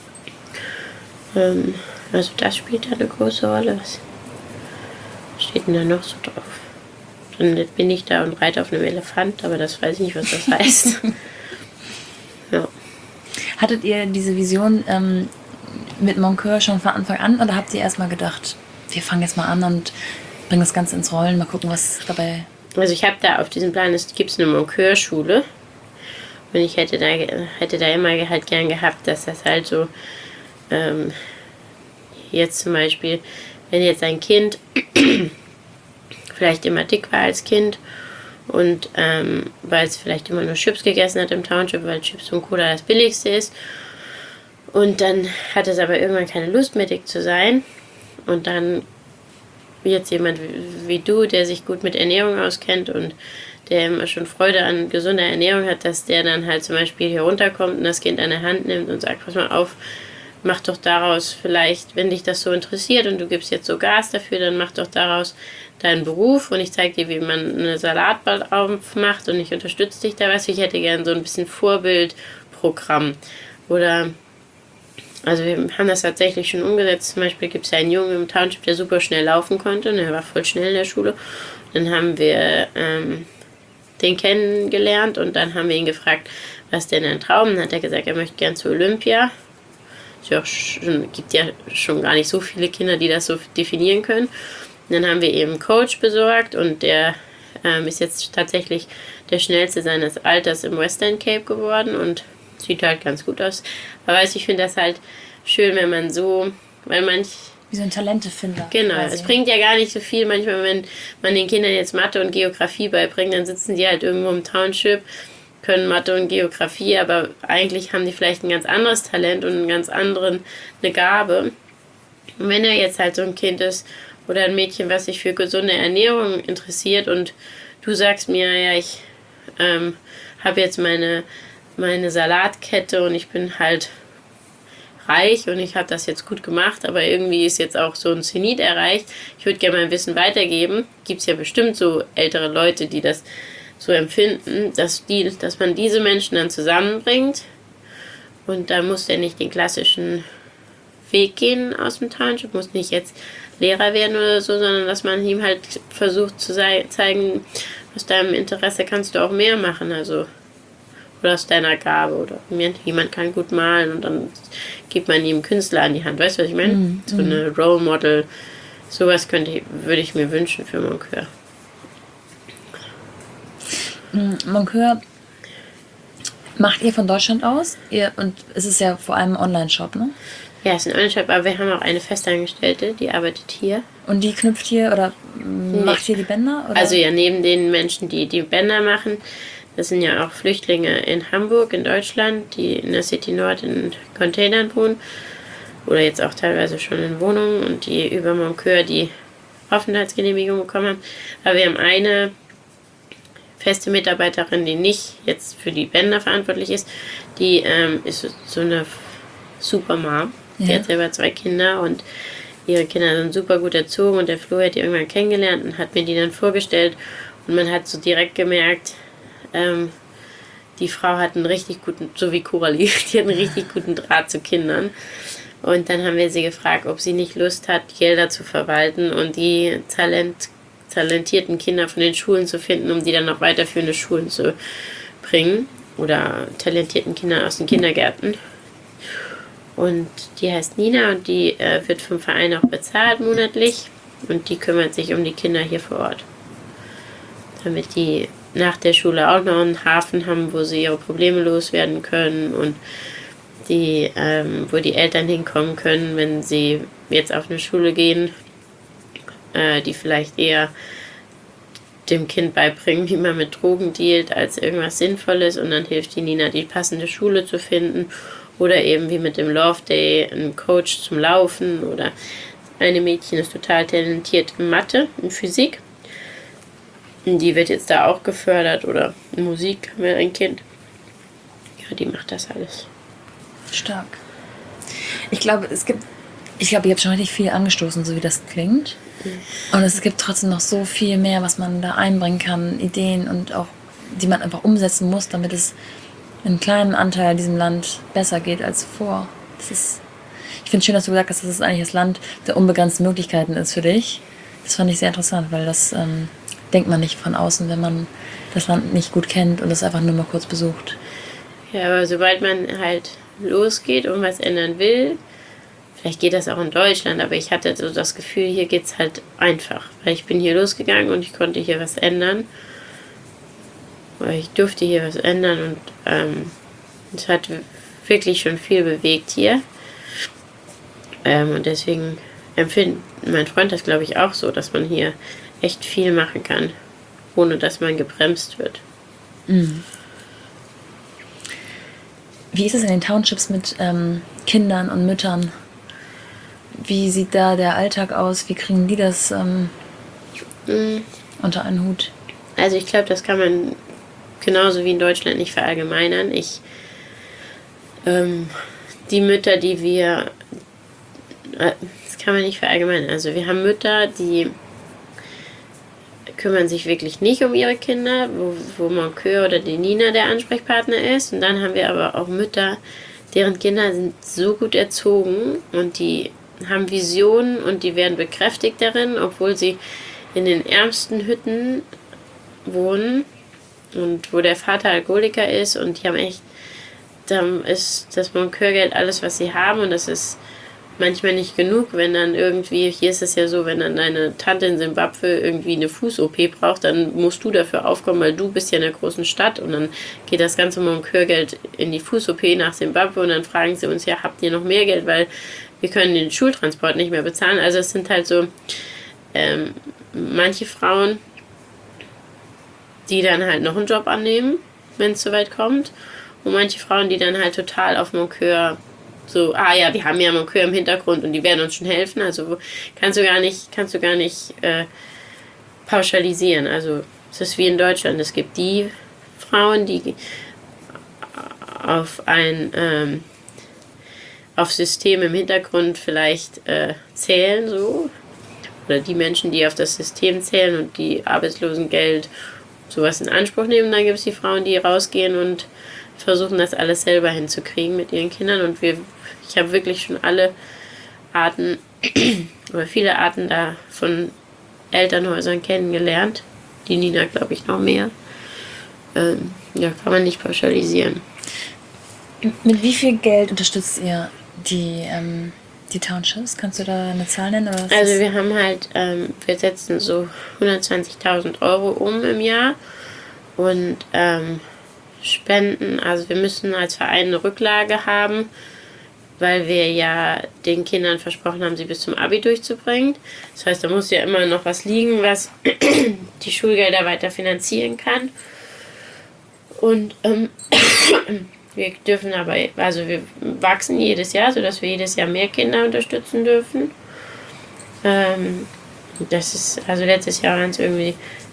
Ähm, also das spielt da eine große Rolle. Was steht denn da noch so drauf? Dann bin ich da und reite auf einem Elefant, aber das weiß ich nicht, was das heißt. Ja. Hattet ihr diese Vision ähm, mit Moncur schon von Anfang an oder habt ihr erstmal gedacht, wir fangen jetzt mal an und bringen das Ganze ins Rollen, mal gucken, was dabei... Also ich habe da auf diesem Plan, es gibt eine Moncur-Schule und ich hätte da, hätte da immer halt gern gehabt, dass das halt so ähm, jetzt zum Beispiel, wenn jetzt ein Kind vielleicht immer dick war als Kind und ähm, weil es vielleicht immer nur Chips gegessen hat im Township, weil Chips und Cola das billigste ist. Und dann hat es aber irgendwann keine Lust mehr dick zu sein. Und dann jetzt jemand wie, wie du, der sich gut mit Ernährung auskennt und der immer schon Freude an gesunder Ernährung hat, dass der dann halt zum Beispiel hier runterkommt und das Kind an der Hand nimmt und sagt, pass mal auf, mach doch daraus vielleicht, wenn dich das so interessiert und du gibst jetzt so Gas dafür, dann mach doch daraus deinen Beruf und ich zeige dir, wie man eine Salatbar aufmacht und ich unterstütze dich da. Weißt du, ich hätte gerne so ein bisschen Vorbildprogramm. Oder, also wir haben das tatsächlich schon umgesetzt. Zum Beispiel gibt es ja einen Jungen im Township, der super schnell laufen konnte und der war voll schnell in der Schule. Dann haben wir ähm, den kennengelernt und dann haben wir ihn gefragt, was denn ein Traum? Dann hat er gesagt, er möchte gern zu Olympia. Es ja gibt ja schon gar nicht so viele Kinder, die das so definieren können. Und dann haben wir eben einen Coach besorgt und der ähm, ist jetzt tatsächlich der schnellste seines Alters im Western Cape geworden und sieht halt ganz gut aus. Aber weißt, ich finde das halt schön, wenn man so, weil manch... Wie so ein Talentefinder. Genau, quasi. es bringt ja gar nicht so viel. Manchmal, wenn man den Kindern jetzt Mathe und Geografie beibringt, dann sitzen die halt irgendwo im Township, können Mathe und Geografie, aber eigentlich haben die vielleicht ein ganz anderes Talent und einen ganz anderen, eine Gabe. Und wenn er jetzt halt so ein Kind ist oder ein Mädchen, was sich für gesunde Ernährung interessiert und du sagst mir, ja, ich ähm, habe jetzt meine, meine Salatkette und ich bin halt reich und ich habe das jetzt gut gemacht, aber irgendwie ist jetzt auch so ein Zenit erreicht. Ich würde gerne mein Wissen weitergeben. Gibt es ja bestimmt so ältere Leute, die das so empfinden, dass, die, dass man diese Menschen dann zusammenbringt und da muss der nicht den klassischen Weg gehen aus dem Township, muss nicht jetzt Lehrer werden oder so, sondern dass man ihm halt versucht zu zeigen, aus deinem Interesse kannst du auch mehr machen, also oder aus deiner Gabe oder jemand kann gut malen und dann gibt man ihm Künstler an die Hand, weißt du, was ich meine? Mm, so eine Role Model, sowas könnte ich, würde ich mir wünschen für Moncur. Moncur macht ihr von Deutschland aus? Ihr, und es ist ja vor allem ein Online-Shop, ne? Ja, es ist ein Online-Shop, aber wir haben auch eine Festangestellte, die arbeitet hier. Und die knüpft hier oder nee. macht hier die Bänder? Oder? Also ja, neben den Menschen, die die Bänder machen, das sind ja auch Flüchtlinge in Hamburg, in Deutschland, die in der City Nord in Containern wohnen oder jetzt auch teilweise schon in Wohnungen und die über Moncur die Aufenthaltsgenehmigung bekommen haben. Aber wir haben eine feste Mitarbeiterin, die nicht jetzt für die Bänder verantwortlich ist, die ähm, ist so eine Supermom. Ja. Die hat selber zwei Kinder und ihre Kinder sind super gut erzogen und der Flo hat die irgendwann kennengelernt und hat mir die dann vorgestellt und man hat so direkt gemerkt, ähm, die Frau hat einen richtig guten, so wie Coralie, die hat einen richtig guten Draht zu Kindern. Und dann haben wir sie gefragt, ob sie nicht Lust hat, Gelder zu verwalten und die Talent, talentierten Kinder von den Schulen zu finden, um die dann noch weiterführende Schulen zu bringen. Oder talentierten Kindern aus den Kindergärten. Und die heißt Nina und die äh, wird vom Verein auch bezahlt monatlich. Und die kümmert sich um die Kinder hier vor Ort. Damit die nach der Schule auch noch einen Hafen haben, wo sie ihre Probleme loswerden können und die, ähm, wo die Eltern hinkommen können, wenn sie jetzt auf eine Schule gehen, äh, die vielleicht eher dem Kind beibringen, wie man mit Drogen dealt, als irgendwas Sinnvolles und dann hilft die Nina, die passende Schule zu finden oder eben wie mit dem Love Day ein Coach zum Laufen oder eine Mädchen ist total talentiert in Mathe, in Physik. Die wird jetzt da auch gefördert oder in Musik, haben wir ein Kind. Ja, die macht das alles. Stark. Ich glaube, es gibt, ich glaube, ihr habt schon richtig viel angestoßen, so wie das klingt. Mhm. Und es gibt trotzdem noch so viel mehr, was man da einbringen kann, Ideen und auch, die man einfach umsetzen muss, damit es in kleinem Anteil diesem Land besser geht als zuvor. Das ist, ich finde es schön, dass du gesagt hast, dass es eigentlich das Land der unbegrenzten Möglichkeiten ist für dich. Das fand ich sehr interessant, weil das ähm, denkt man nicht von außen, wenn man das Land nicht gut kennt und es einfach nur mal kurz besucht. Ja, aber sobald man halt losgeht und was ändern will, vielleicht geht das auch in Deutschland, aber ich hatte so das Gefühl, hier geht es halt einfach. Weil ich bin hier losgegangen und ich konnte hier was ändern. Weil ich durfte hier was ändern und ähm, es hat wirklich schon viel bewegt hier. Ähm, und deswegen empfindet mein Freund das, glaube ich, auch so, dass man hier echt viel machen kann, ohne dass man gebremst wird. Mhm. Wie ist es in den Townships mit ähm, Kindern und Müttern? Wie sieht da der Alltag aus? Wie kriegen die das ähm, mhm. unter einen Hut? Also ich glaube, das kann man genauso wie in Deutschland nicht verallgemeinern. Ich, ähm, die Mütter, die wir, äh, das kann man nicht verallgemeinern. Also wir haben Mütter, die kümmern sich wirklich nicht um ihre Kinder, wo, wo Moncur oder die Nina der Ansprechpartner ist. Und dann haben wir aber auch Mütter, deren Kinder sind so gut erzogen und die haben Visionen und die werden bekräftigt darin, obwohl sie in den ärmsten Hütten wohnen und wo der Vater Alkoholiker ist und die haben echt, da ist das Moncur-Geld alles, was sie haben und das ist manchmal nicht genug, wenn dann irgendwie, hier ist es ja so, wenn dann deine Tante in Simbabwe irgendwie eine Fuß-O P braucht, dann musst du dafür aufkommen, weil du bist ja in der großen Stadt und dann geht das ganze Moncur-Geld in die Fuß-O P nach Simbabwe und dann fragen sie uns, ja, habt ihr noch mehr Geld, weil wir können den Schultransport nicht mehr bezahlen. Also es sind halt so ähm, manche Frauen, die dann halt noch einen Job annehmen, wenn es soweit kommt, und manche Frauen, die dann halt total auf Moncur so, ah ja, wir haben ja Moncur im Hintergrund und die werden uns schon helfen. Also kannst du gar nicht, kannst du gar nicht äh, pauschalisieren. Also es ist wie in Deutschland. Es gibt die Frauen, die auf ein ähm, auf System im Hintergrund vielleicht äh, zählen, so. Oder die Menschen, die auf das System zählen und die Arbeitslosengeld sowas in Anspruch nehmen. Dann gibt es die Frauen, die rausgehen und versuchen, das alles selber hinzukriegen mit ihren Kindern. Und wir Ich habe wirklich schon alle Arten oder viele Arten da von Elternhäusern kennengelernt. Die Nina, glaube ich, noch mehr. Ähm, ja, kann man nicht pauschalisieren. Mit wie viel Geld unterstützt ihr die, ähm, die Townships? Kannst du da eine Zahl nennen? Oder also wir haben halt, ähm, wir setzen so hundertzwanzigtausend Euro um im Jahr und ähm, spenden. Also wir müssen als Verein eine Rücklage haben, weil wir ja den Kindern versprochen haben, sie bis zum Abi durchzubringen. Das heißt, da muss ja immer noch was liegen, was die Schulgelder weiter finanzieren kann. Und ähm, wir dürfen aber, also wir wachsen jedes Jahr, sodass wir jedes Jahr mehr Kinder unterstützen dürfen. Ähm, das ist, also letztes Jahr waren es irgendwie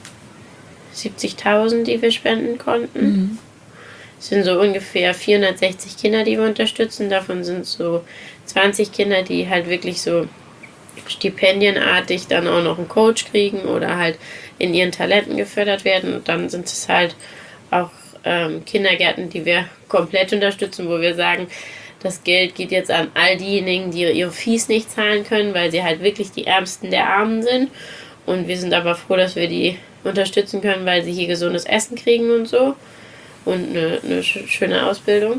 siebzigtausend, die wir spenden konnten. Mhm. Es sind so ungefähr vierhundertsechzig Kinder, die wir unterstützen. Davon sind so zwanzig Kinder, die halt wirklich so stipendienartig dann auch noch einen Coach kriegen oder halt in ihren Talenten gefördert werden. Und dann sind es halt auch ähm, Kindergärten, die wir komplett unterstützen, wo wir sagen, das Geld geht jetzt an all diejenigen, die ihre Fees nicht zahlen können, weil sie halt wirklich die Ärmsten der Armen sind. Und wir sind aber froh, dass wir die unterstützen können, weil sie hier gesundes Essen kriegen und so. Und eine, eine schöne Ausbildung.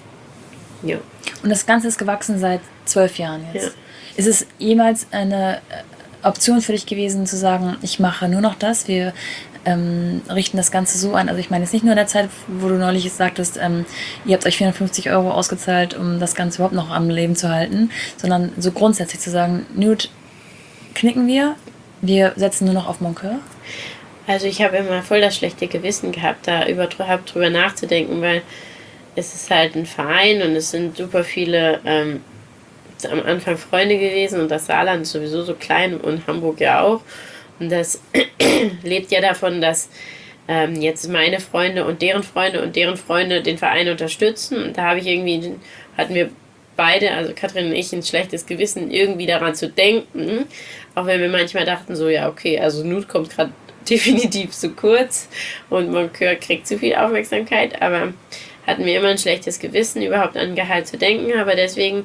Ja. Und das Ganze ist gewachsen seit zwölf Jahren jetzt. Ja. Ist es jemals eine Option für dich gewesen, zu sagen, ich mache nur noch das, wir ähm, richten das Ganze so an? Also ich meine jetzt nicht nur in der Zeit, wo du neulich sagtest, ähm, ihr habt euch vierhundertfünfzig Euro ausgezahlt, um das Ganze überhaupt noch am Leben zu halten, sondern so grundsätzlich zu sagen, Newt, knicken wir, wir setzen nur noch auf Moncur? Also ich habe immer voll das schlechte Gewissen gehabt, da überhaupt drüber nachzudenken, weil es ist halt ein Verein und es sind super viele ähm, am Anfang Freunde gewesen und das Saarland ist sowieso so klein und Hamburg ja auch. Und das lebt ja davon, dass ähm, jetzt meine Freunde und deren Freunde und deren Freunde den Verein unterstützen. Und da habe ich irgendwie, hatten wir beide, also Katrin und ich, ein schlechtes Gewissen, irgendwie daran zu denken. Auch wenn wir manchmal dachten so, ja okay, also Nut kommt gerade definitiv zu kurz und Moncur kriegt zu viel Aufmerksamkeit, aber hatten wir immer ein schlechtes Gewissen, überhaupt an Gehalt zu denken, aber deswegen,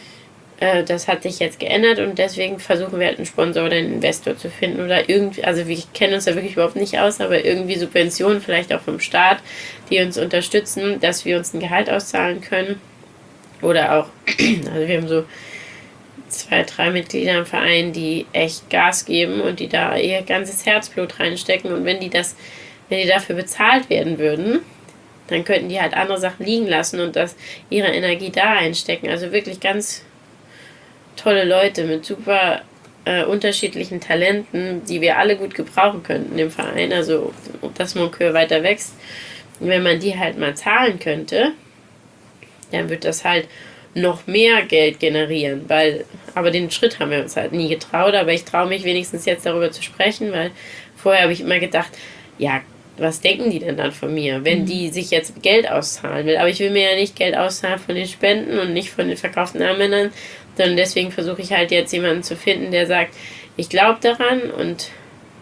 äh, das hat sich jetzt geändert und deswegen versuchen wir halt einen Sponsor oder einen Investor zu finden oder irgendwie, also wir kennen uns da wirklich überhaupt nicht aus, aber irgendwie Subventionen, vielleicht auch vom Staat, die uns unterstützen, dass wir uns ein Gehalt auszahlen können oder auch, also wir haben so zwei, drei Mitglieder im Verein, die echt Gas geben und die da ihr ganzes Herzblut reinstecken und wenn die das, wenn die dafür bezahlt werden würden, dann könnten die halt andere Sachen liegen lassen und das ihre Energie da einstecken. Also wirklich ganz tolle Leute mit super äh, unterschiedlichen Talenten, die wir alle gut gebrauchen könnten im Verein, also dass Moncur weiter wächst. Und wenn man die halt mal zahlen könnte, dann wird das halt noch mehr Geld generieren, weil, aber den Schritt haben wir uns halt nie getraut, aber ich traue mich wenigstens jetzt darüber zu sprechen, weil vorher habe ich immer gedacht, ja, was denken die denn dann von mir, wenn mhm. die sich jetzt Geld auszahlen will, aber ich will mir ja nicht Geld auszahlen von den Spenden und nicht von den verkauften Armbändern, sondern deswegen versuche ich halt jetzt jemanden zu finden, der sagt, ich glaube daran und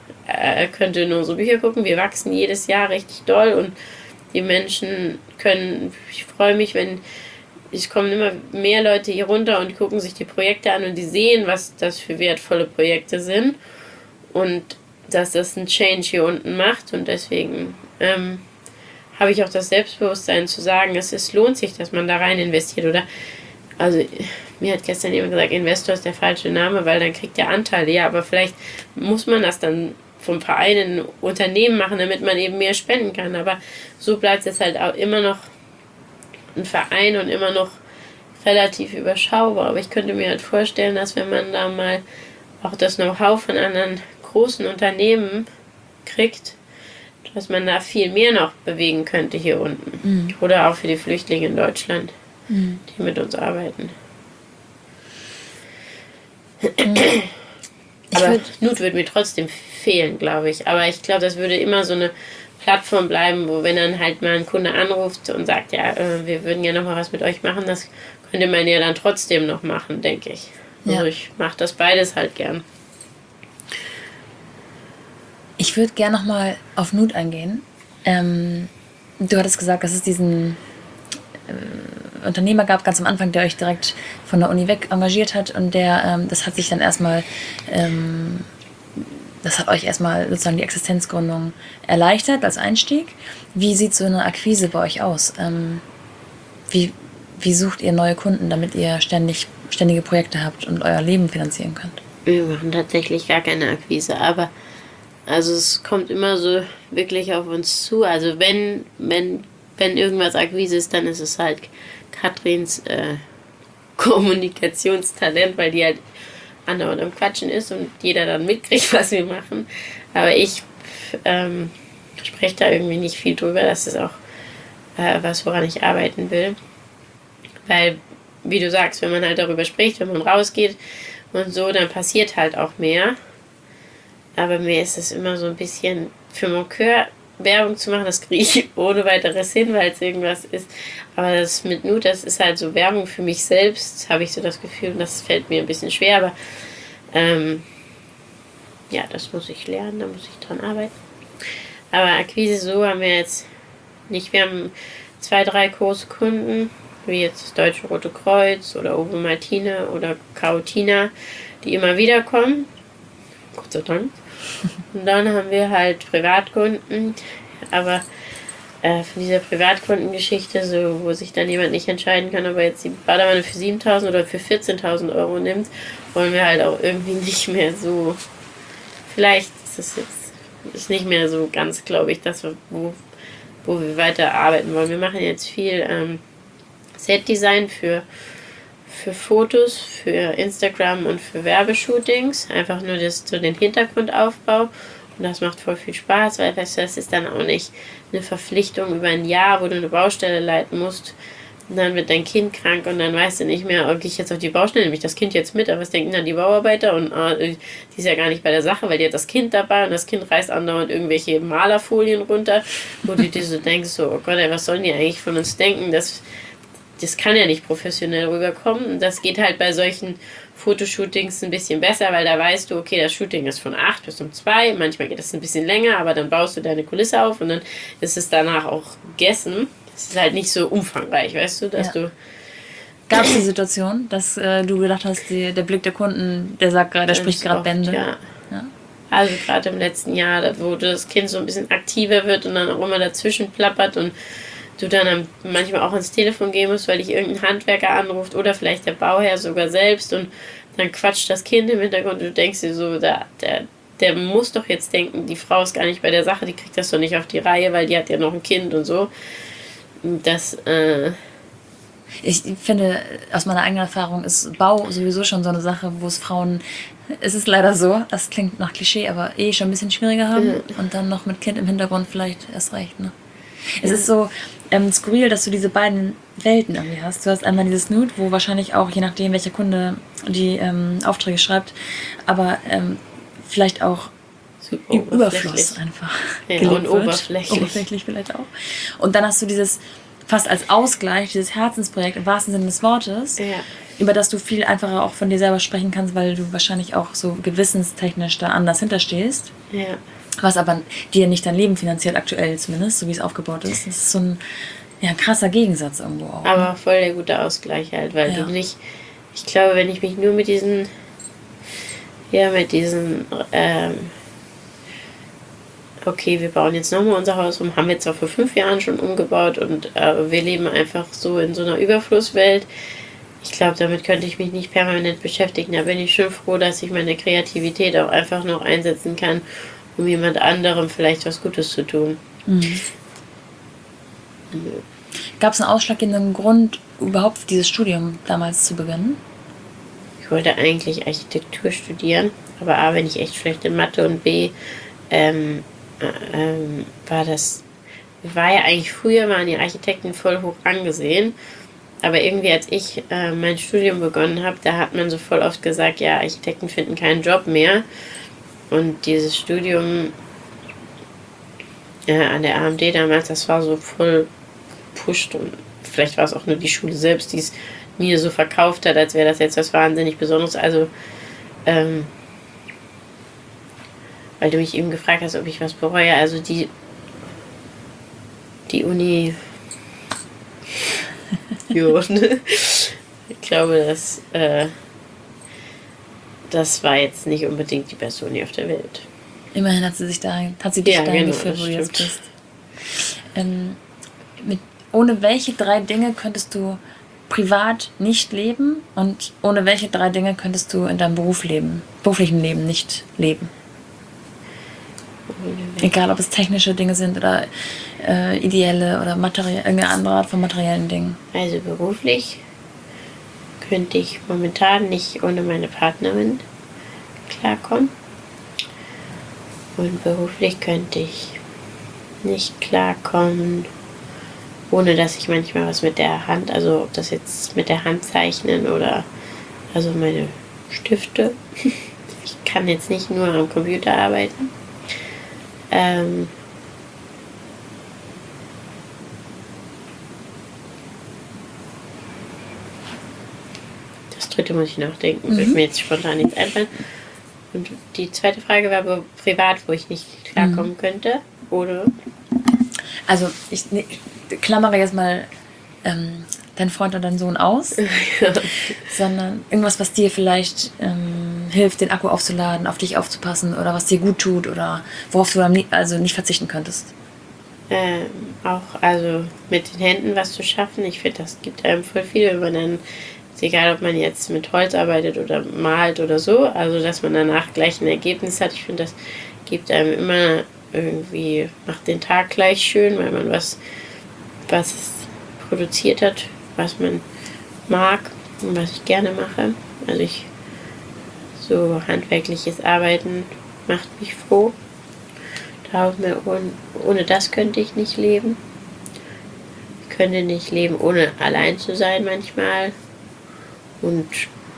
er könnte in unsere Bücher gucken, wir wachsen jedes Jahr richtig doll und die Menschen können, ich freue mich, wenn es kommen immer mehr Leute hier runter und gucken sich die Projekte an und die sehen, was das für wertvolle Projekte sind und dass das ein Change hier unten macht und deswegen ähm, habe ich auch das Selbstbewusstsein zu sagen, es ist, lohnt sich, dass man da rein investiert oder also mir hat gestern jemand gesagt, Investor ist der falsche Name, weil dann kriegt der Anteile. Ja, aber vielleicht muss man das dann vom Verein in ein Unternehmen machen, damit man eben mehr spenden kann. Aber so bleibt es halt auch immer noch ein Verein und immer noch relativ überschaubar. Aber ich könnte mir halt vorstellen, dass wenn man da mal auch das Know-how von anderen großen Unternehmen kriegt, dass man da viel mehr noch bewegen könnte hier unten. Mhm. Oder auch für die Flüchtlinge in Deutschland, mhm. die mit uns arbeiten. Mhm. Aber Nut würde mir trotzdem fehlen, glaube ich. Aber ich glaube, das würde immer so eine Plattform bleiben, wo wenn dann halt mal ein Kunde anruft und sagt, ja, äh, wir würden ja noch mal was mit euch machen, das könnte man ja dann trotzdem noch machen, denke ich. Also ja. Ich mache das beides halt gern. Ich würde gerne noch mal auf Nut eingehen. Ähm, du hattest gesagt, dass es diesen äh, Unternehmer gab, ganz am Anfang, der euch direkt von der Uni weg engagiert hat und der, ähm, das hat sich dann erstmal, ähm, das hat euch erstmal sozusagen die Existenzgründung erleichtert als Einstieg. Wie sieht so eine Akquise bei euch aus? Ähm, wie, wie sucht ihr neue Kunden, damit ihr ständig, ständige Projekte habt und euer Leben finanzieren könnt? Wir machen tatsächlich gar keine Akquise, aber also es kommt immer so wirklich auf uns zu. Also wenn, wenn, wenn irgendwas Akquise ist, dann ist es halt Katrins äh, Kommunikationstalent, weil die halt andauernd am Quatschen ist und jeder dann mitkriegt, was wir machen. Aber ich ähm, spreche da irgendwie nicht viel drüber. Das ist auch äh, was, woran ich arbeiten will. Weil, wie du sagst, wenn man halt darüber spricht, wenn man rausgeht und so, dann passiert halt auch mehr. Aber mir ist es immer so ein bisschen für Moncur Werbung zu machen, das kriege ich ohne weiteres hin, weil es irgendwas ist. Aber das mit Nut, das ist halt so Werbung für mich selbst, habe ich so das Gefühl, und das fällt mir ein bisschen schwer, aber ähm, ja, das muss ich lernen, da muss ich dran arbeiten. Aber Akquise so haben wir jetzt nicht. Wir haben zwei, drei große Kunden, wie jetzt das Deutsche Rote Kreuz oder Ovo Maltine oder Kautina, die immer wieder kommen. Gott sei Dank. Und dann haben wir halt Privatkunden, aber äh, von dieser Privatkundengeschichte, so, wo sich dann jemand nicht entscheiden kann, ob er jetzt die Badewanne für siebentausend oder für vierzehntausend Euro nimmt, wollen wir halt auch irgendwie nicht mehr so, vielleicht ist es jetzt ist nicht mehr so ganz, glaube ich, das, wo, wo wir weiter arbeiten wollen. Wir machen jetzt viel ähm, Set-Design für für Fotos, für Instagram und für Werbeshootings. Einfach nur das, so den Hintergrundaufbau. Und das macht voll viel Spaß, weil weißt du, das ist dann auch nicht eine Verpflichtung über ein Jahr, wo du eine Baustelle leiten musst. Und dann wird dein Kind krank und dann weißt du nicht mehr, oh, gehe ich jetzt auf die Baustelle, nehme ich das Kind jetzt mit, aber was denken dann die Bauarbeiter? Und oh, die ist ja gar nicht bei der Sache, weil die hat das Kind dabei und das Kind reißt andauernd irgendwelche Malerfolien runter, wo du dir so denkst, so, oh Gott, ey, was sollen die eigentlich von uns denken, dass das kann ja nicht professionell rüberkommen. Das geht halt bei solchen Fotoshootings ein bisschen besser, weil da weißt du, okay, das Shooting ist von acht bis um zwei. Manchmal geht es ein bisschen länger, aber dann baust du deine Kulisse auf und dann ist es danach auch gegessen. Es ist halt nicht so umfangreich, weißt du, dass ja. du... Gab es die Situation, dass äh, du gedacht hast, die, der Blick der Kunden, der sagt gerade, der spricht gerade Bände? Ja. ja. Also gerade im letzten Jahr, wo das Kind so ein bisschen aktiver wird und dann auch immer dazwischen plappert und du dann manchmal auch ans Telefon gehen musst, weil dich irgendein Handwerker anruft oder vielleicht der Bauherr sogar selbst und dann quatscht das Kind im Hintergrund und du denkst dir so, der, der, der muss doch jetzt denken, die Frau ist gar nicht bei der Sache, die kriegt das doch nicht auf die Reihe, weil die hat ja noch ein Kind und so. Das, äh... Ich finde, aus meiner eigenen Erfahrung ist Bau sowieso schon so eine Sache, wo es Frauen, es ist leider so, das klingt nach Klischee, aber eh schon ein bisschen schwieriger haben mhm. und dann noch mit Kind im Hintergrund vielleicht erst recht, ne? Es ist so ähm, skurril, dass du diese beiden Welten irgendwie hast. Du hast einmal dieses Nut, wo wahrscheinlich auch, je nachdem, welcher Kunde die ähm, Aufträge schreibt, aber ähm, vielleicht auch so Überfluss einfach ja, und wird. Oberflächlich. Oberflächlich vielleicht auch. Und dann hast du dieses, fast als Ausgleich, dieses Herzensprojekt im wahrsten Sinne des Wortes, ja. über das du viel einfacher auch von dir selber sprechen kannst, weil du wahrscheinlich auch so gewissenstechnisch da anders hinterstehst. Ja. Was aber dir nicht dein Leben finanziert, aktuell zumindest, so wie es aufgebaut ist. Das ist so ein ja, krasser Gegensatz irgendwo auch. Aber voll der gute Ausgleich halt, weil ja. du nicht, ich glaube, wenn ich mich nur mit diesen, ja, mit diesen, ähm, okay, wir bauen jetzt nochmal unser Haus um, haben wir zwar vor fünf Jahren schon umgebaut und äh, wir leben einfach so in so einer Überflusswelt. ich glaube, damit könnte ich mich nicht permanent beschäftigen. Da bin ich schon froh, dass ich meine Kreativität auch einfach noch einsetzen kann, um jemand anderem vielleicht was Gutes zu tun. Mhm. Gab es einen ausschlaggebenden Grund, überhaupt dieses Studium damals zu beginnen? Ich wollte eigentlich Architektur studieren, aber A, bin ich echt schlecht in Mathe und B, ähm, ähm, war das, war ja eigentlich früher, waren die Architekten voll hoch angesehen, aber irgendwie als ich äh, mein Studium begonnen habe, da hat man so voll oft gesagt, ja, Architekten finden keinen Job mehr und dieses Studium äh, an der A M D damals, das war so voll pusht und vielleicht war es auch nur die Schule selbst, die es mir so verkauft hat, als wäre das jetzt was wahnsinnig Besonderes. Also, ähm, weil du mich eben gefragt hast, ob ich was bereue. Also die, die Uni, jo, ne? Ich glaube, dass, äh, das war jetzt nicht unbedingt die beste Uni auf der Welt. Immerhin hat sie sich da, hat sie dich Ja, dahin genau, geführt, das wo du jetzt stimmt. bist. Ähm, mit, ohne welche drei Dinge könntest du privat nicht leben und ohne welche drei Dinge könntest du in deinem Beruf leben, beruflichen Leben nicht leben? Egal, ob es technische Dinge sind oder äh, ideelle oder materielle, irgendeine andere Art von materiellen Dingen. Also beruflich könnte ich momentan nicht ohne meine Partnerin klarkommen. Und beruflich könnte ich nicht klarkommen, ohne dass ich manchmal was mit der Hand, also ob das jetzt mit der Hand zeichnen oder also meine Stifte. Ich kann jetzt nicht nur am Computer arbeiten. Ähm, das dritte muss ich nachdenken, mhm. wird mir jetzt spontan nichts einfallen. Und die zweite Frage war aber privat, wo ich nicht klarkommen mhm. könnte, oder? Also ich, ne, ich klammere jetzt mal ähm, deinen Freund oder deinen Sohn aus, ja. sondern irgendwas, was dir vielleicht ähm, hilft, den Akku aufzuladen, auf dich aufzupassen oder was dir gut tut oder worauf du am, also nicht verzichten könntest. Ähm, auch also mit den Händen was zu schaffen. Ich finde, das gibt einem voll viel, wenn man dann, ist egal, ob man jetzt mit Holz arbeitet oder malt oder so, also dass man danach gleich ein Ergebnis hat. Ich finde, das gibt einem immer irgendwie, macht den Tag gleich schön, weil man was, was produziert hat, was man mag und was ich gerne mache. Also ich, so handwerkliches Arbeiten macht mich froh. Ohne, ohne das könnte ich nicht leben. Ich könnte nicht leben, ohne allein zu sein manchmal. Und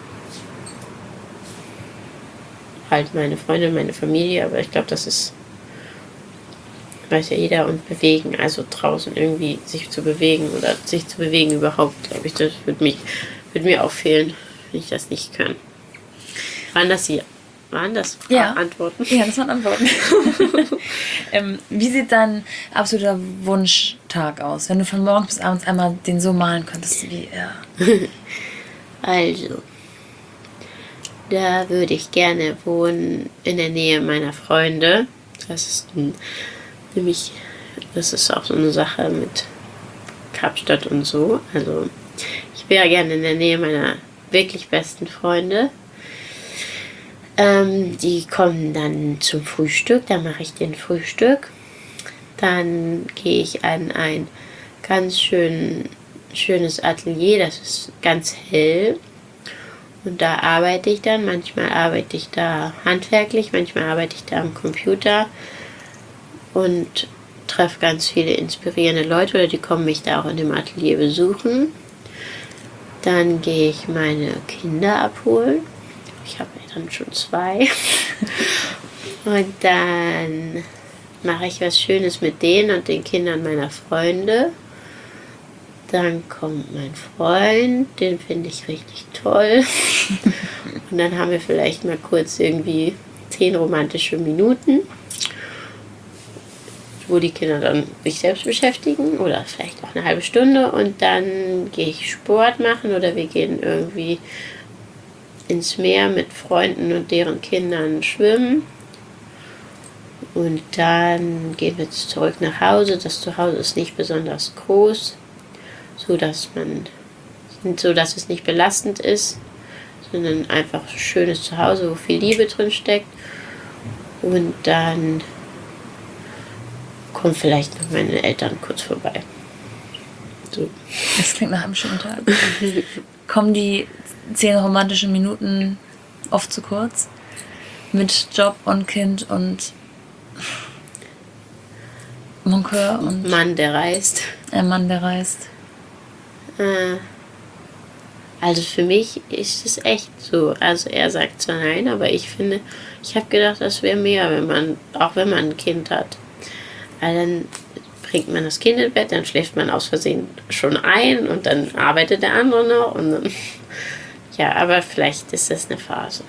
halt meine Freunde, meine Familie, aber ich glaube, das ist, weiß ja jeder, und bewegen, also draußen irgendwie sich zu bewegen oder sich zu bewegen überhaupt, glaube ich, das würde mich, würde mir auch fehlen, wenn ich das nicht kann. Waren das die, waren das ja. Antworten? Ja, das waren Antworten. ähm, wie sieht dein absoluter Wunschtag aus, wenn du von morgens bis abends einmal den so malen könntest, wie er? Also, da würde ich gerne wohnen in der Nähe meiner Freunde. Das ist ein, nämlich, das ist auch so eine Sache mit Kapstadt und so. Also, ich wäre gerne in der Nähe meiner wirklich besten Freunde. Ähm, die kommen dann zum Frühstück, da mache ich den Frühstück. Dann gehe ich an ein ganz schön, schönes Atelier, das ist ganz hell. Und da arbeite ich dann. Manchmal arbeite ich da handwerklich, manchmal arbeite ich da am Computer und treffe ganz viele inspirierende Leute oder die kommen mich da auch in dem Atelier besuchen. Dann gehe ich meine Kinder abholen. Ich habe ja dann schon zwei. Und dann mache ich was Schönes mit denen und den Kindern meiner Freunde. Dann kommt mein Freund, den finde ich richtig toll. Und dann haben wir vielleicht mal kurz irgendwie zehn romantische Minuten, wo die Kinder dann sich selbst beschäftigen oder vielleicht auch eine halbe Stunde. Und dann gehe ich Sport machen oder wir gehen irgendwie ins Meer mit Freunden und deren Kindern schwimmen. Und dann gehen wir zurück nach Hause. Das Zuhause ist nicht besonders groß, so dass man so dass es nicht belastend ist, sondern einfach ein schönes Zuhause, wo viel Liebe drin steckt. Und dann kommen vielleicht noch meine Eltern kurz vorbei. So. Das klingt nach einem schönen Tag. Kommen die zehn romantischen Minuten oft zu kurz? Mit Job und Kind und Moncoeur und Mann, der reist. ein Mann, der reist. Äh, Also für mich ist es echt so. Also er sagt zwar nein, aber ich finde, ich habe gedacht, das wäre mehr, wenn man, auch wenn man ein Kind hat. Weil dann bringt man das Kind ins Bett, dann schläft man aus Versehen schon ein und dann arbeitet der andere noch und dann, ja, aber vielleicht ist das eine Phase.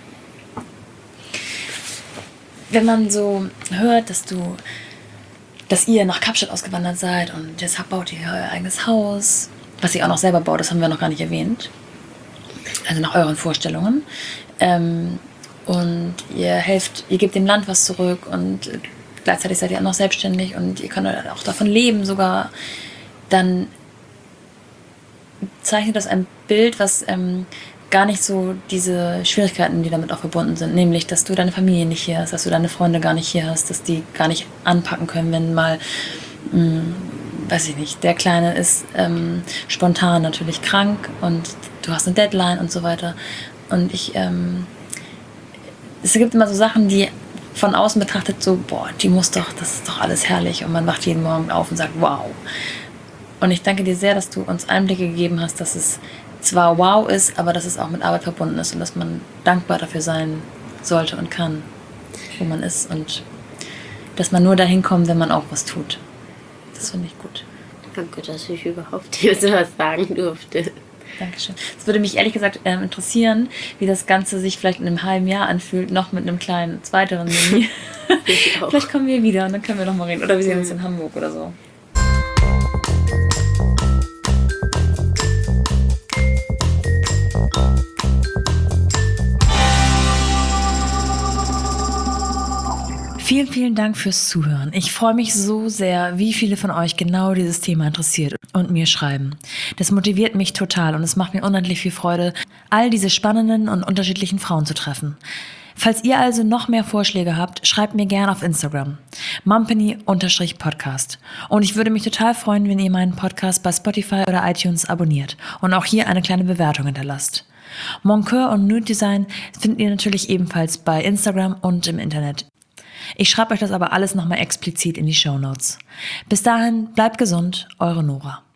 Wenn man so hört, dass du, dass ihr nach Kapstadt ausgewandert seid und jetzt baut ihr euer eigenes Haus, was ihr auch noch selber baut, das haben wir noch gar nicht erwähnt. Also nach euren Vorstellungen. Ähm, und ihr helft, ihr gebt dem Land was zurück und gleichzeitig seid ihr auch noch selbstständig und ihr könnt auch davon leben sogar. Dann zeichnet das ein Bild, was ähm, gar nicht so diese Schwierigkeiten, die damit auch verbunden sind, nämlich, dass du deine Familie nicht hier hast, dass du deine Freunde gar nicht hier hast, dass die gar nicht anpacken können, wenn mal, mh, weiß ich nicht, der Kleine ist ähm, spontan natürlich krank und du hast eine Deadline und so weiter. Und ich, ähm, es gibt immer so Sachen, die von außen betrachtet so, boah, die muss doch, das ist doch alles herrlich und man wacht jeden Morgen auf und sagt, wow. Und ich danke dir sehr, dass du uns Einblicke gegeben hast, dass es zwar wow ist, aber dass es auch mit Arbeit verbunden ist und dass man dankbar dafür sein sollte und kann, wo man ist und dass man nur dahin kommt, wenn man auch was tut. Das finde ich gut. Danke, dass ich überhaupt hier sowas sagen durfte. Dankeschön. Es würde mich ehrlich gesagt ähm, interessieren, wie das Ganze sich vielleicht in einem halben Jahr anfühlt, noch mit einem kleinen zweiteren Mini. Vielleicht kommen wir wieder und dann können wir noch mal reden. Oder wir sehen uns in Hamburg oder so. Vielen, vielen Dank fürs Zuhören. Ich freue mich so sehr, wie viele von euch genau dieses Thema interessiert und mir schreiben. Das motiviert mich total und es macht mir unendlich viel Freude, all diese spannenden und unterschiedlichen Frauen zu treffen. Falls ihr also noch mehr Vorschläge habt, schreibt mir gerne auf Instagram. mumpany-podcast. Und ich würde mich total freuen, wenn ihr meinen Podcast bei Spotify oder iTunes abonniert und auch hier eine kleine Bewertung hinterlasst. Moncoeur und Nude Design findet ihr natürlich ebenfalls bei Instagram und im Internet. Ich schreibe euch das aber alles nochmal explizit in die Shownotes. Bis dahin, bleibt gesund, eure Nora.